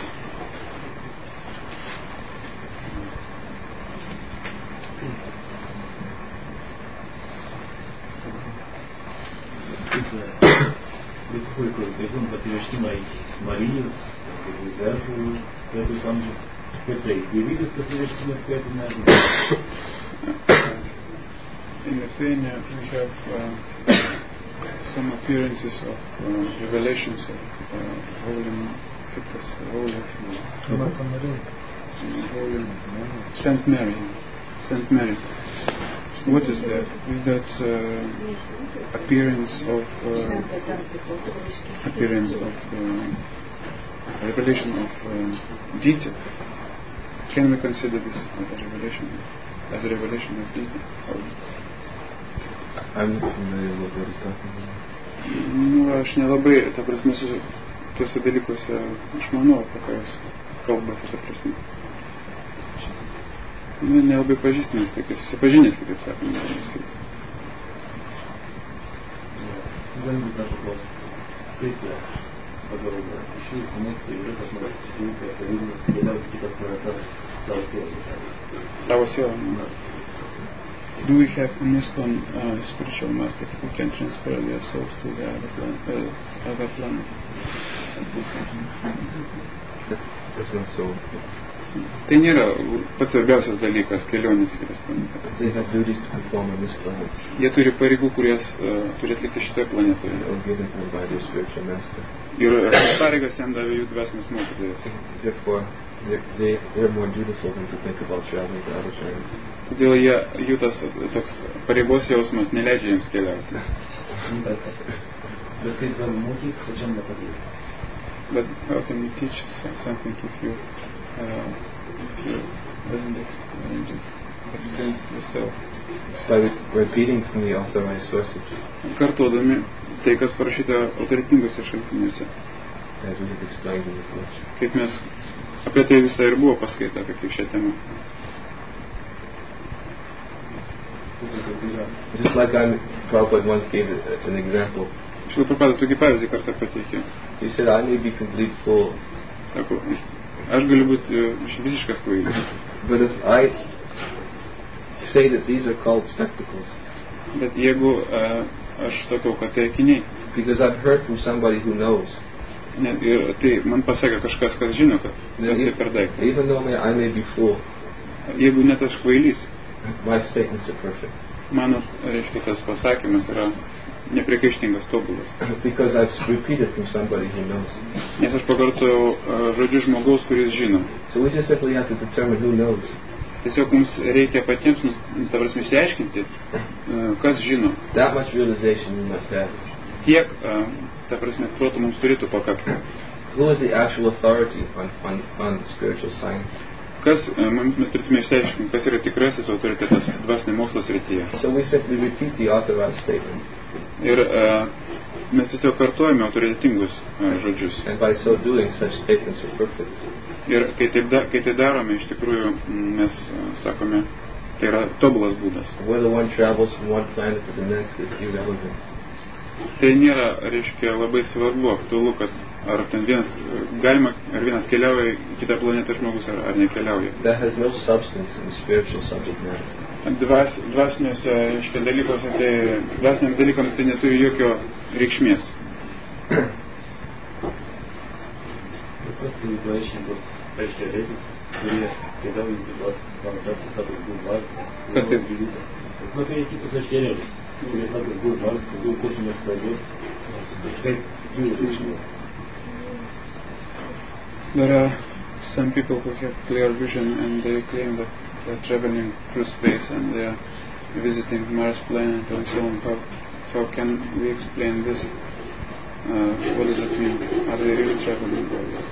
Поскольку закон посвященной Марии, эту самую, это и видит посвященной к этому. In Lithuania we have some appearances of revelations of Holy Saint Mary. Saint Mary. What is that? Is that appearance of revelation of deity? Can we consider this as a revelation of deity? I'm not familiar with what he's talking about. Nu, aš nelabai, ta prasme, tuose dalykuose išmanau, apie ką jūs kalbate, ta prasme. Nu, nelabai pažįstamas, tokiais, susipažinęs, kitaip sakant, galima sakyti. Galbūt dar paklaus, kaip pagal šį sumokti yra tas noras atsitinka, savybinis, keliauti kitas planetas savo sielą. Savo sielą. Do we have in ISKCON spiritual masters who can transfer their souls to the other planets? That's not so. Tai nėra pats svarbiausias dalykas kelionės į kitas planetas. They have duties to perform on this planet. Jie turi pareigų, kurias turi atlikti šitoje planetoje. Or given to them by their spiritual master. Ir šias pareigas jam davė jų dvasinis mokytojas. Therefore, they're more dutiful than to think about traveling to other planets. Todėl jų tas toks pareigos jausmas neleidžia jiems keliauti. Bet kaip gal mokyti, pačiam nepadėti. But how can you teach something if you doesn't explain it yourself? By repeating from the authorized sources. Kartodami tai, kas parašyta autoritetingose šaltiniuose. As we have explained in this lecture. Kaip mes apie tai visą ir buvo paskaita, kaip tik šią temą. Just like Prabhupada once gave an example. Štai Prabhupada tokį pavyzdį kartą pateikė. He said, I may be complete fool. Sako, aš galiu būti visiškas kvailis. But if I say that these are called spectacles, Bet jeigu aš sakau, kad tai akiniai, because I've heard from somebody who knows. ir tai man pasakė kažkas, kas žino, kad kas tai per daiktas. Even though I may be fool, Jeigu net aš kvailys, my statements are perfect. mano, reiškia, tas pasakymas yra nepriekaištingas, tobulas. Because I've repeated from somebody who knows. Nes aš pakartojau žodžius žmogaus, kuris žino. So we just simply have to determine who knows. Tiesiog mums reikia patiems, ta prasme, išsiaiškinti, kas žino. That much realization we must have. Tiek, ta prasme, protų mums turėtų pakakti. Who is the actual authority on spiritual science? Kas, mes turėtume išsiaiškinti, kas yra tikrasis autoritetas dvasinio mokslo srityje. So we simply repeat the authorized statement. Ir mes tiesiog kartuojame autoritetingus žodžius. And by so doing, such statements are perfect. Ir kai tai darome, iš tikrųjų, mes sakome, tai yra tobulas būdas. Whether one travels from one planet to the next is irrelevant. Tai nėra, reiškia, labai svarbu, aktualu, kad ar ten vienas keliauja į kitą planetą žmogus, ar nekeliauja. That has no substance in the spiritual subject matter. Dvasiniuose, reiškia, dalykuose, dvasiniams dalykams tai neturi jokio reikšmės. There are some people who have clear vision and they claim that they're traveling through space and they are visiting Mars planet and so on. How can we explain this? What does it mean? Are they really traveling?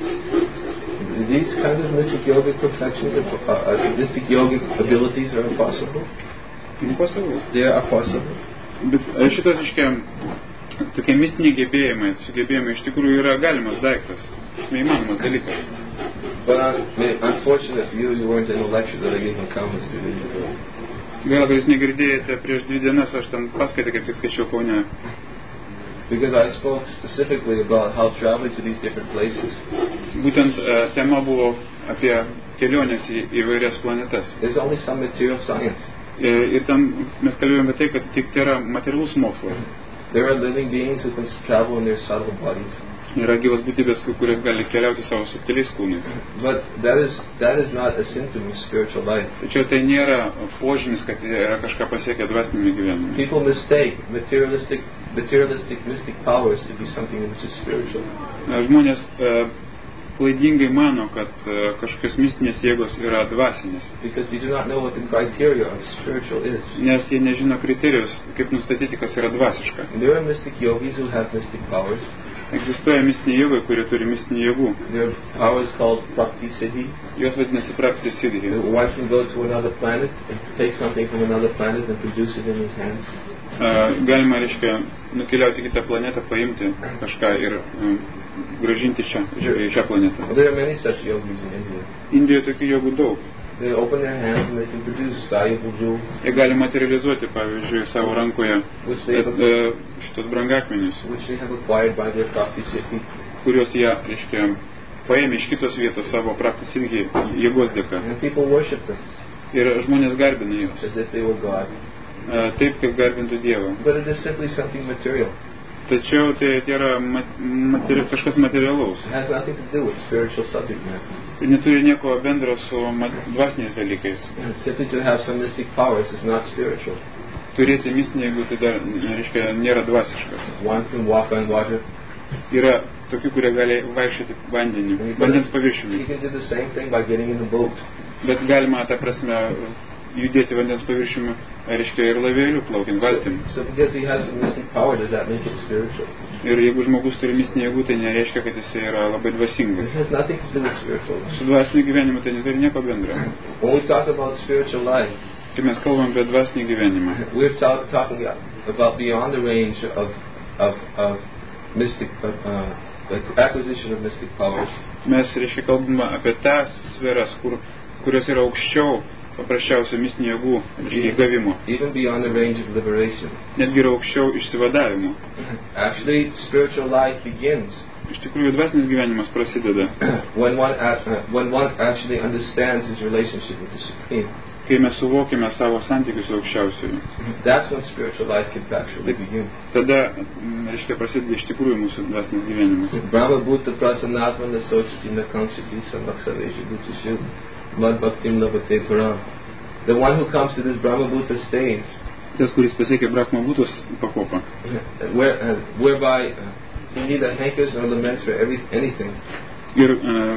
These kind of mystic yogic perfections, mystic yogic abilities are impossible. Impossible? They are possible. Bet šitas, reiškia, tokie mistiniai gebėjimai, sugebėjimai iš tikrųjų yra galimas daiktas, neįmanomas dalykas. But unfortunately, you weren't in a lecture that I gave in Kaunas 2 days ago. Gaila, kad jūs negirdėjote prieš 2 dienas, aš ten paskaitę, kaip tik skaičiau Kaune. Because I spoke specifically about how traveling to these different places. Būtent tema buvo apie keliones į įvairias planetas. There's only some material science. Ir tam mes kalbėjome apie tai, kad tik tai yra materialus mokslas. There are living beings who can travel in their subtle bodies. Yra gyvas būtybės, kurios gali keliauti savo subtiliais kūnais. But that is not a symptom of spiritual life. Tačiau tai nėra požymis, kad yra kažką pasiekę dvasinėme gyvenime. People mistake materialistic mystic powers to be something which is spiritual. Žmonės klaidingai mano, kad kažkokios mistinės jėgos yra dvasinės. Because they do not know what the criteria of spiritual is. Nes jie nežino kriterijus, kaip nustatyti, kas yra dvasiška. There are mystic yogis who have mystic powers. Egzistuoja mistiniai jogai, kurie turi mistinių jėgų. There are powers called prakti siddhi. Jos vadinasi prakti siddhi. One can go to another planet and take something from another planet and produce it in his hands. Galima, reiškia, nukeliauti kitą planetą, paimti kažką ir grąžinti šią planetą. There are many such yogis in India. Indijoje tokių jogų daug. They open their hands and they can produce valuable jewels. Jie gali materializuoti, pavyzdžiui, savo rankoje šitos brangakmenius, which they have acquired by their prakti siddhi. Kuriuos jie, reiškia, paėmė iš kitos vietos savo prakti siddhi jėgos dėka. And people worship them. Ir žmonės garbina juos. As if they were God. Taip, kaip garbintų Dievą. But it is simply something material. Tačiau tai yra kažkas materialaus. It has nothing to do with spiritual subject matter. Ir neturi nieko bendro su dvasiniais dalykais. Simply to have some mystic powers is not spiritual. Turėti mistinį, jeigu tai dar, reiškia, nėra dvasiškas. One can walk on water. Yra tokių, kurie gali vaikščioti vandens paviršiumi. You can do the same thing by getting in a boat. Bet galima, ta prasme, judėti vandens paviršiumi, reiškia, ir laivėliu plaukiant valtim. So because he has some mystic power, does that make it spiritual? Ir jeigu žmogus turi mistinį jėgų, tai nereiškia, kad jis yra labai dvasingas. It has nothing to do with spiritual. Su dvasiniu gyvenimu tai neturi nieko bendro. When we talk about spiritual life, kai mes kalbam apie dvasinį gyvenimą, we're talking about beyond the range of mystic, acquisition of mystic powers. Mes, reiškia, kalbame apie tas sferas, kurios yra aukščiau paprasčiausių mistinių jėgų įgavimo. Even beyond the range of liberation. Netgi yra aukščiau išsivadavimo. Actually, spiritual life begins. Iš tikrųjų, dvasinis gyvenimas prasideda. When one actually understands his relationship with the Supreme. kai mes suvokime savo santykius su aukščiausiuoju. That's when spiritual life can actually begin. Tada, reiškia, prasideda iš tikrųjų mūsų dvasinis gyvenimas. Brahma Bhuta Prasanatmana Sochati Nakamshati Samaksaveshi Bhutashu Mad Bhaktim Navate Puram. The one who comes to this Brahma Bhuta stage, Tas, kuris pasiekia Brahma Bhutos pakopą, whereby he neither hankers nor laments for anything. ir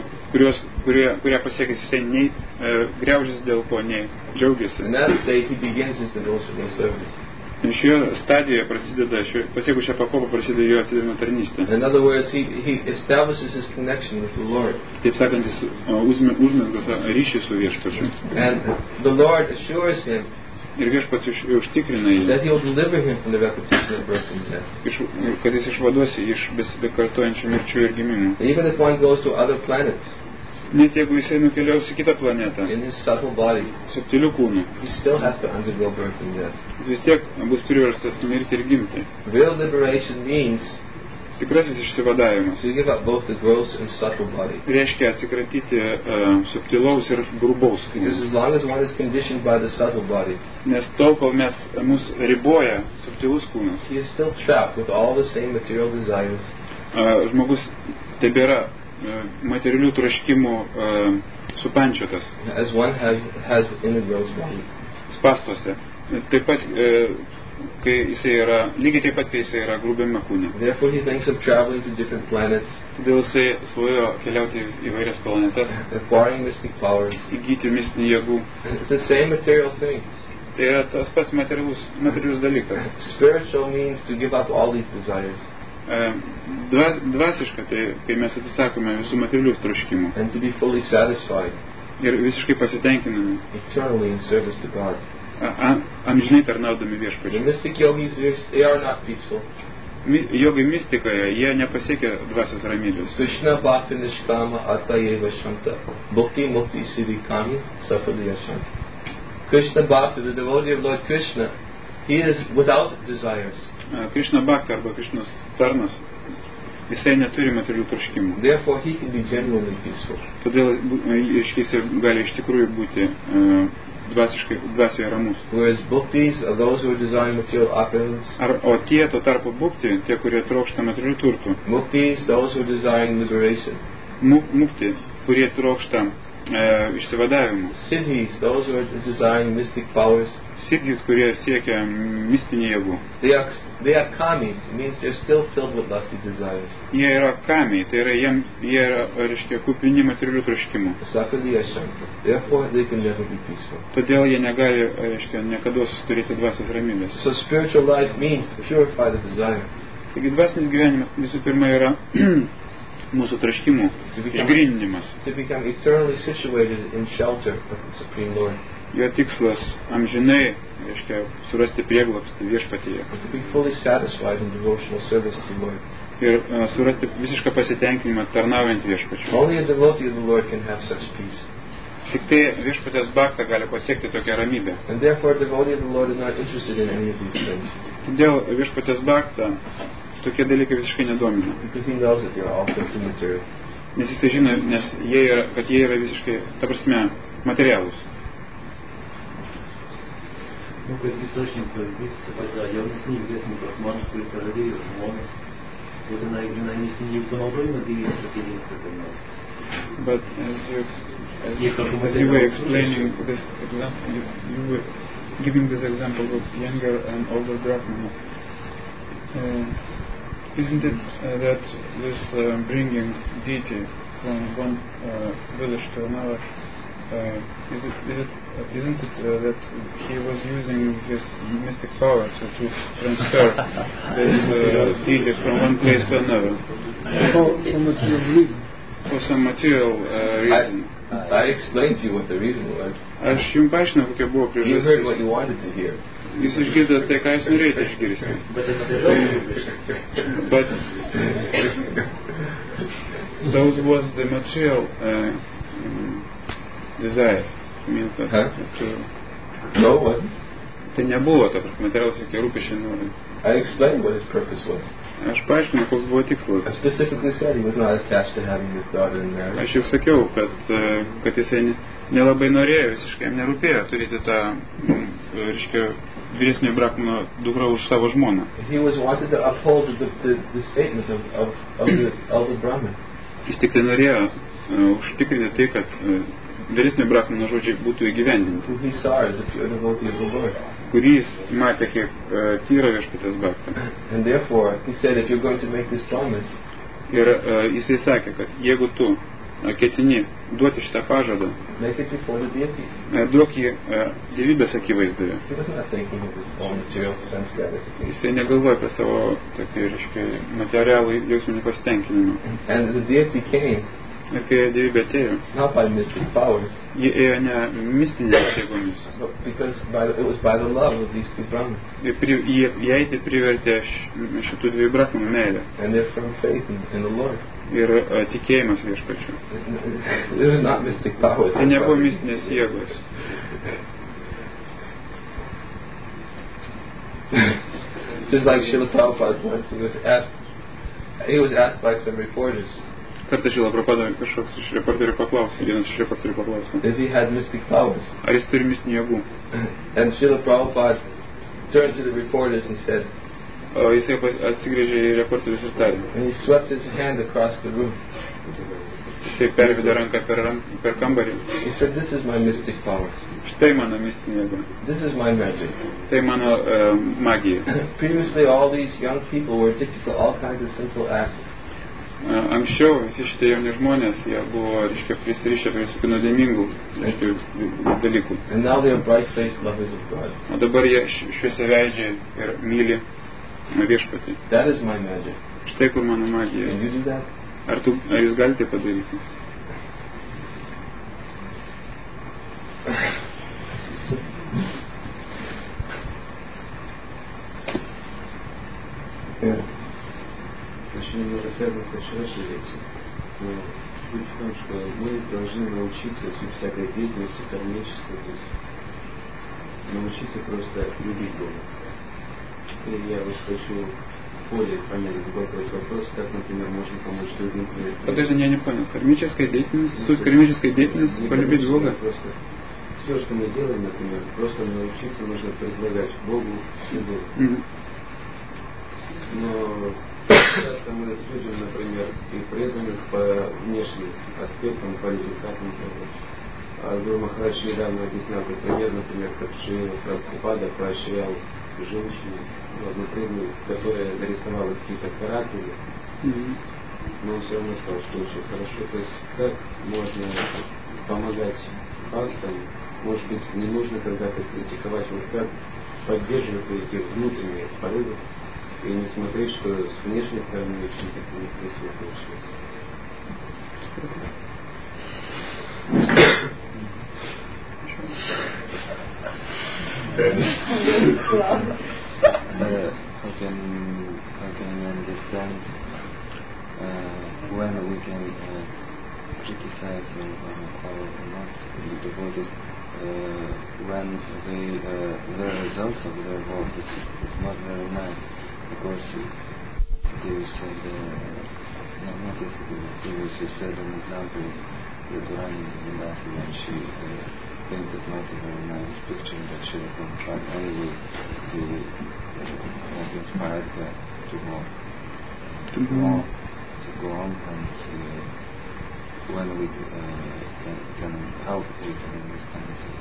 kurie pasiekia jisai nei griaužis dėl ko, nei džiaugiasi. In that state, he begins his devotional service. Šioje stadijoje pasiekus šią pakopą prasideda jo atsidavimo tarnystė. In other words, he establishes his connection with the Lord. Taip sakant, jis užmezga ryšį su viešpačiu. And the Lord assures him Ir viešpats užtikrina jį, that he will deliver him from the repetition of birth and death. kad jis išvaduosi iš besikartojančių mirčių ir gimimų. Even if one goes to other planets, Net jeigu jisai nukeliaus į kitą planetą, in his subtle body, subtilių kūnų, he still has to undergo birth and death. jis vis tiek bus priverstas numirti ir gimti. Real liberation means Tikrasis išsivadavimas to give up both the gross and subtle body. reiškia atsikratyti subtilaus ir grubaus Because kūno. as long as one is conditioned by the subtle body, Nes tol, kol mus riboja subtilus kūnas, he is still trapped with all the same material desires. Žmogus tebėra materialių troškimų supančiotas As one has in the gross body. spąstuose. Taip pat, kai jisai yra, lygiai taip pat, kai jisai yra grubiame kūne. Therefore, he thinks of traveling to different planets, Todėl jisai svajojo keliauti į įvairias planetas, acquiring mystic powers. įgyti mistinių jėgų. It's the same material thing. Tai yra tas pats materialus dalykas. Spiritual means to give up all these desires Dvasiška, tai kai mes atsisakome visų materialių troškimų and to be fully satisfied ir visiškai pasitenkinami, eternally in service to God. amžinai tarnaudami The viešpačiui. mystic yogis, they are not peaceful. Jogai mistikoje jie nepasiekia dvasios ramybės. Krishna bhakti nishkama atayeva shanta bhakti mukti siddhi kami safaliya shanta. Krishna bhakti, the devotee of Lord Krishna, he is without desires. Krishna Bhakti arba Krishnos tarnas, jisai neturi materialių troškimų. Therefore, he can be genuinely peaceful. Todėl jisai gali iš tikrųjų būti dvasioje ramus. Whereas bhaktis are those who are desiring material opulence. O tie tuo tarpu bhukti, tie, kurie trokšta materialių turtų. Muktis, those who are desiring liberation. Mukti, kurie trokšta išsivadavimo. Siddhis, those who are desiring mystic powers. Siddhis, kurie siekia mistinių jėgų. They are kamis, it means they're still filled with lusty desires. Jie yra kamiai, tai yra jie yra, reiškia, kupini materialių troškimų. Safaliya shanta. Therefore, they can never be peaceful. Todėl jie negali, reiškia, nekados turėti dvasios ramybės. So spiritual life means to purify the desire. Taigi dvasinis gyvenimas visų pirma yra mūsų troškimų išgryninimas. To become eternally situated in shelter of the Supreme Lord. Jo tikslas amžinai, reiškia, surasti prieglobstį viešpatyje. To be fully satisfied in devotional service to the Lord. Ir surasti visišką pasitenkinimą tarnaujant viešpačiu. Only a devotee of the Lord can have such peace. Tik tai viešpatės bhakta gali pasiekti tokią ramybę. And therefore, a devotee of the Lord is not interested in any of these things. Todėl viešpatės bhakta tokie dalykai visiškai nedomina. Because he knows that they are all simply material. Nes jis tai žino, kad jie yra visiškai, ta prasme, materialūs. Ну, как источник борьбы, когда я внутри известный брахман, что это родили Рамона, вот она не установлена, и это не But as you were explaining this example, you were giving this example of younger and older Brahmana. Isn't it that this bringing deity from one village to another, isn't it that he was using his mystic power to transfer this deity from one place to another? For some material reason. I explained to you what the reason was. Aš jums paaiškinau, kokia buvo You heard what priežastis. you wanted to hear. Jūs išgirdote tai, ką jūs norėjote išgirsti. But those was the material desires. Means that No, it wasn't. tai nebuvo, ta prasme, materialus jokie rūpesčiai norai. I explained what his purpose was. Aš paaiškinu, koks buvo tikslas. I specifically said he was not attached to having his daughter in marriage. Aš jau sakiau, kad jisai nelabai norėjo, visiškai jam nerūpėjo turėti tą, reiškia, vyresnio brahmano dukrą už savo žmoną. He was wanted to uphold the statement of the elder Brahmin. Jis tik tai norėjo užtikrinti tai, kad vyresnio brahmano žodžiai būtų įgyvendinti. Who he saw as a pure devotee of the Lord. Kurį jis matė kaip tyrą viešpatės bhaktą. And therefore, he said, if you're going to make this promise, ir jisai sakė, kad jeigu tu ketini duoti šitą pažadą, make it before the deity. Duok jį dievybės akivaizdoje. He was not thinking of his own material sense gratification. Jisai negalvoja apie savo tokį, reiškia, materialų jausminį pasitenkinimą. And the deity came. Ir kai dievybė atėjo, not by mystic powers. Jie ėjo ne mistinėmis jėgomis. Because it was by the love of these two Brahmins. Jai tai privertė šitų dviejų brahmanų meilę. And their firm faith in the Lord. Ir tikėjimas viešpačiu. It was not mystic powers. Tai nebuvo mistinės jėgos. Just like Srila Prabhupada once, he was asked by some reporters. Kartą Šrila Prabhupada kažkoks iš reporterių paklausė, vienas iš reporterių paklausė. If he had mystic powers. Ar jis turi mistinių jėgų? And Srila Prabhupada turned to the reporters and said. Jisai atsigrėžė į reporterius ir tarė. And he swept his hand across the room. Jisai pervedė ranką per kambarį. He said, "This is my mystic power." Štai mano mistinė jėga. This is my magic. Tai mano magija. Previously, all these young people were addicted to all kinds of sinful acts. Anksčiau visi šitie jauni žmonės, jie buvo, reiškia, prisirišę prie visokių nuodėmingų dalykų. And now they are bright-faced lovers of God. O dabar jie šviesiaveidžiai ir myli viešpatį. That is my magic. Štai kur mano magija. Can you do that? Ar jūs galite padaryti? Yeah. Очень немного связано с вчерашней лекцией. Но суть в том, что мы должны научиться суть всякой деятельности кармической, то есть научиться просто любить Бога. И я вот хочу более понять глубокий вопрос, как, например, можно помочь другим. Подожди, я не понял. Кармическая деятельность, суть кармической деятельности полюбить Бога? Просто все, что мы делаем, например, просто научиться нужно предлагать Богу любовь. Но часто мы судим, например, и преданных по внешним аспектам, по результатам. Гуру Махарадж недавно объяснял, как пример, например, как Шрила Прабхупада поощрял женщину, одну преданную, которая нарисовала какие-то каракули, но он все равно сказал, что очень хорошо. То есть как можно помогать бхактам, может быть, не нужно когда-то критиковать, вот как поддерживать эти внутренние порывы, и не смотреть, что с внешней стороны очень так некрасиво получилось. How can we understand when we can criticize or not the devotees when the results of their work is not very nice, because they said not yesterday, she said an example with Rani Zindasi when she painted not a very nice picture that she was trying anyway to inspire her to go on, and when we can help with understanding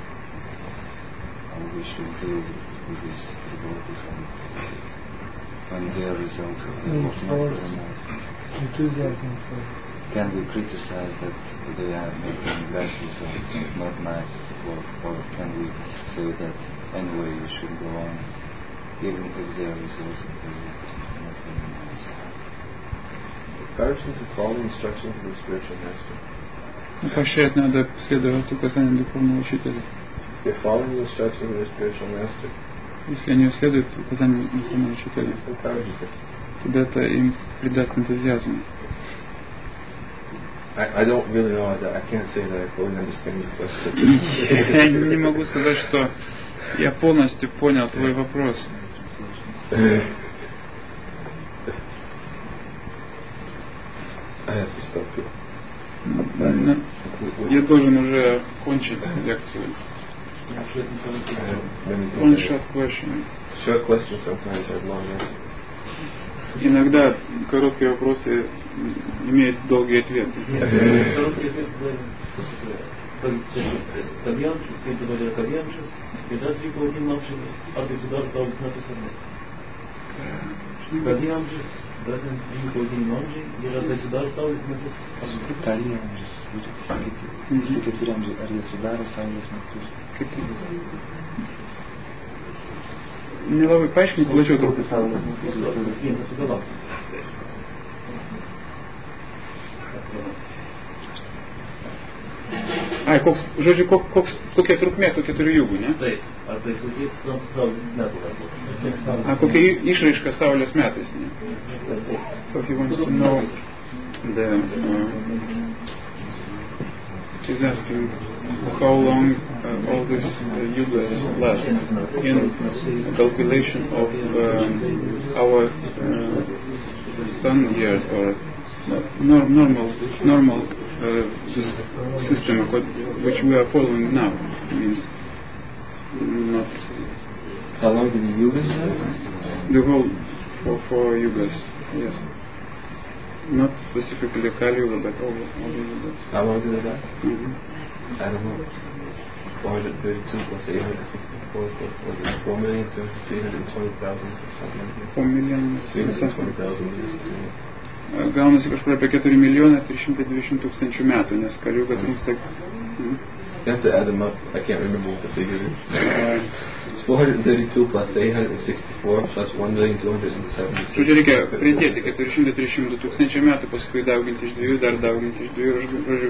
how we should deal with these devotees and when their results was not very nice. Enthusiasm. Can we criticize that they are making bad results, not nice work, or can we say that anyway you should go on even if their results are not very nice? Encourage them to follow the instructions of the spiritual master. Поощрять надо следовать указаниям духовного учителя. If they're following the instructions of the spiritual master, если они следуют указаниям духовного учителя, тогда это им придаст энтузиазм. I don't really know. I can't say that I fully understand your question. Я не могу сказать, что я полностью понял твой вопрос. stuff. Я должен уже кончить лекцию. One short question. Short questions sometimes have long answers. Иногда короткие вопросы имеют долгие ответы. Nelabai paaiškinti plačiau turbūt. Ai, kokia trukmė tų 4 jugų, ne? Kokia išraiška Saulės metais, ne? So he wants to know he's asking how long all these yugas last in calculation of our sun years or normal system which we are following now. Means not How long did the yugas last? the whole four yugas, yes. Not specifically Kali Yuga, but all the yugas. How long did it last? Mm-hmm. I don't know. 432 plus 864 plus, was it 4,320,000 or something like that? 4,320,000 years. Gaunasi kažkur apie 4,320,000 metų, nes Kali Yuga trūksta. You have to add them up. I can't remember what the figure is. It's 432 plus 864 plus 1,270,000. Žodžiu, reikia pridėti 432,000 metų, paskui dauginti iš 2, dar dauginti iš 2, žodžiu.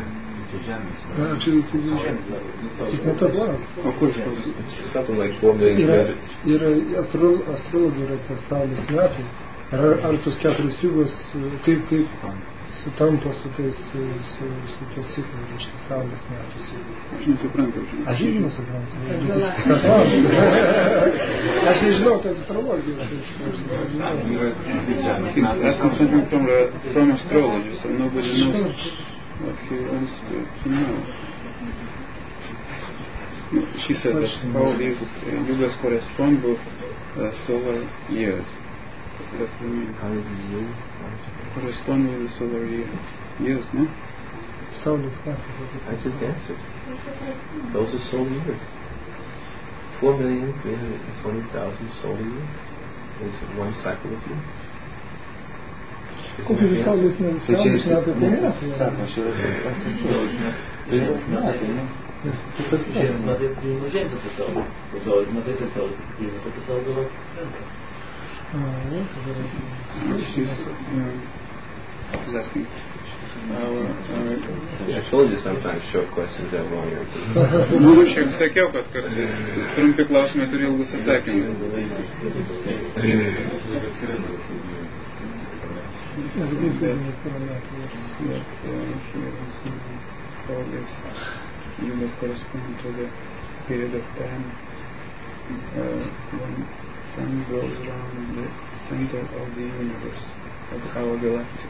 Tik ne to daro. O kur? It's something like 4 million. Yra astrologija yra tie saulės metai. Ar tos 4 jugos, kaip sutampa su tais ciklais, reiškia saulės metus. Aš nesuprantu. Aš irgi nesuprantu. Aš nežinau tos astrologijos. He's asking something from astrology, so nobody knows what he wants to know. She said that how these yugas correspond with solar years. That's what I mean. How does the year Correspond with the solar year. Yes, no? Saulės metai. I just answered. Those are solar years. 4,320,000 solar years is one cycle of years. Kokie gi saulės metai tai metai? She's asking. I told you sometimes short questions have long answers. Aš jau sakiau, kad kartais trumpi klausimai turi ilgus atsakymus. All these yugas correspond to the period of time when sun goes around the center of the universe, of our galaxy.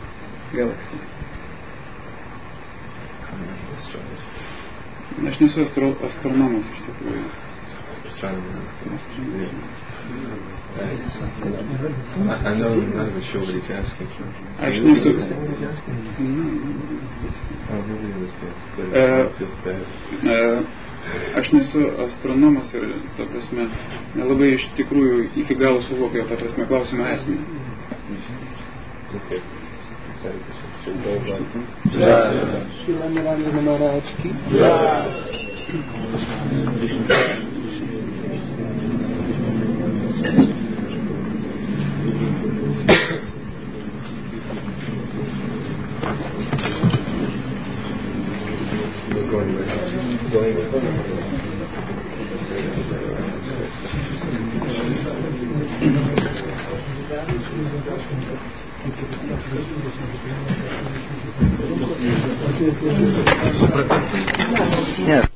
Aš nesu astronomas iš tikrųjų. I know I'm not even sure what he's asking for. Aš nesu... I really understand. Aš nesu astronomas ir, ta prasme, nelabai iš tikrųjų iki galo suvokiu, ta prasme, klausimo esmę. Okay. Yes.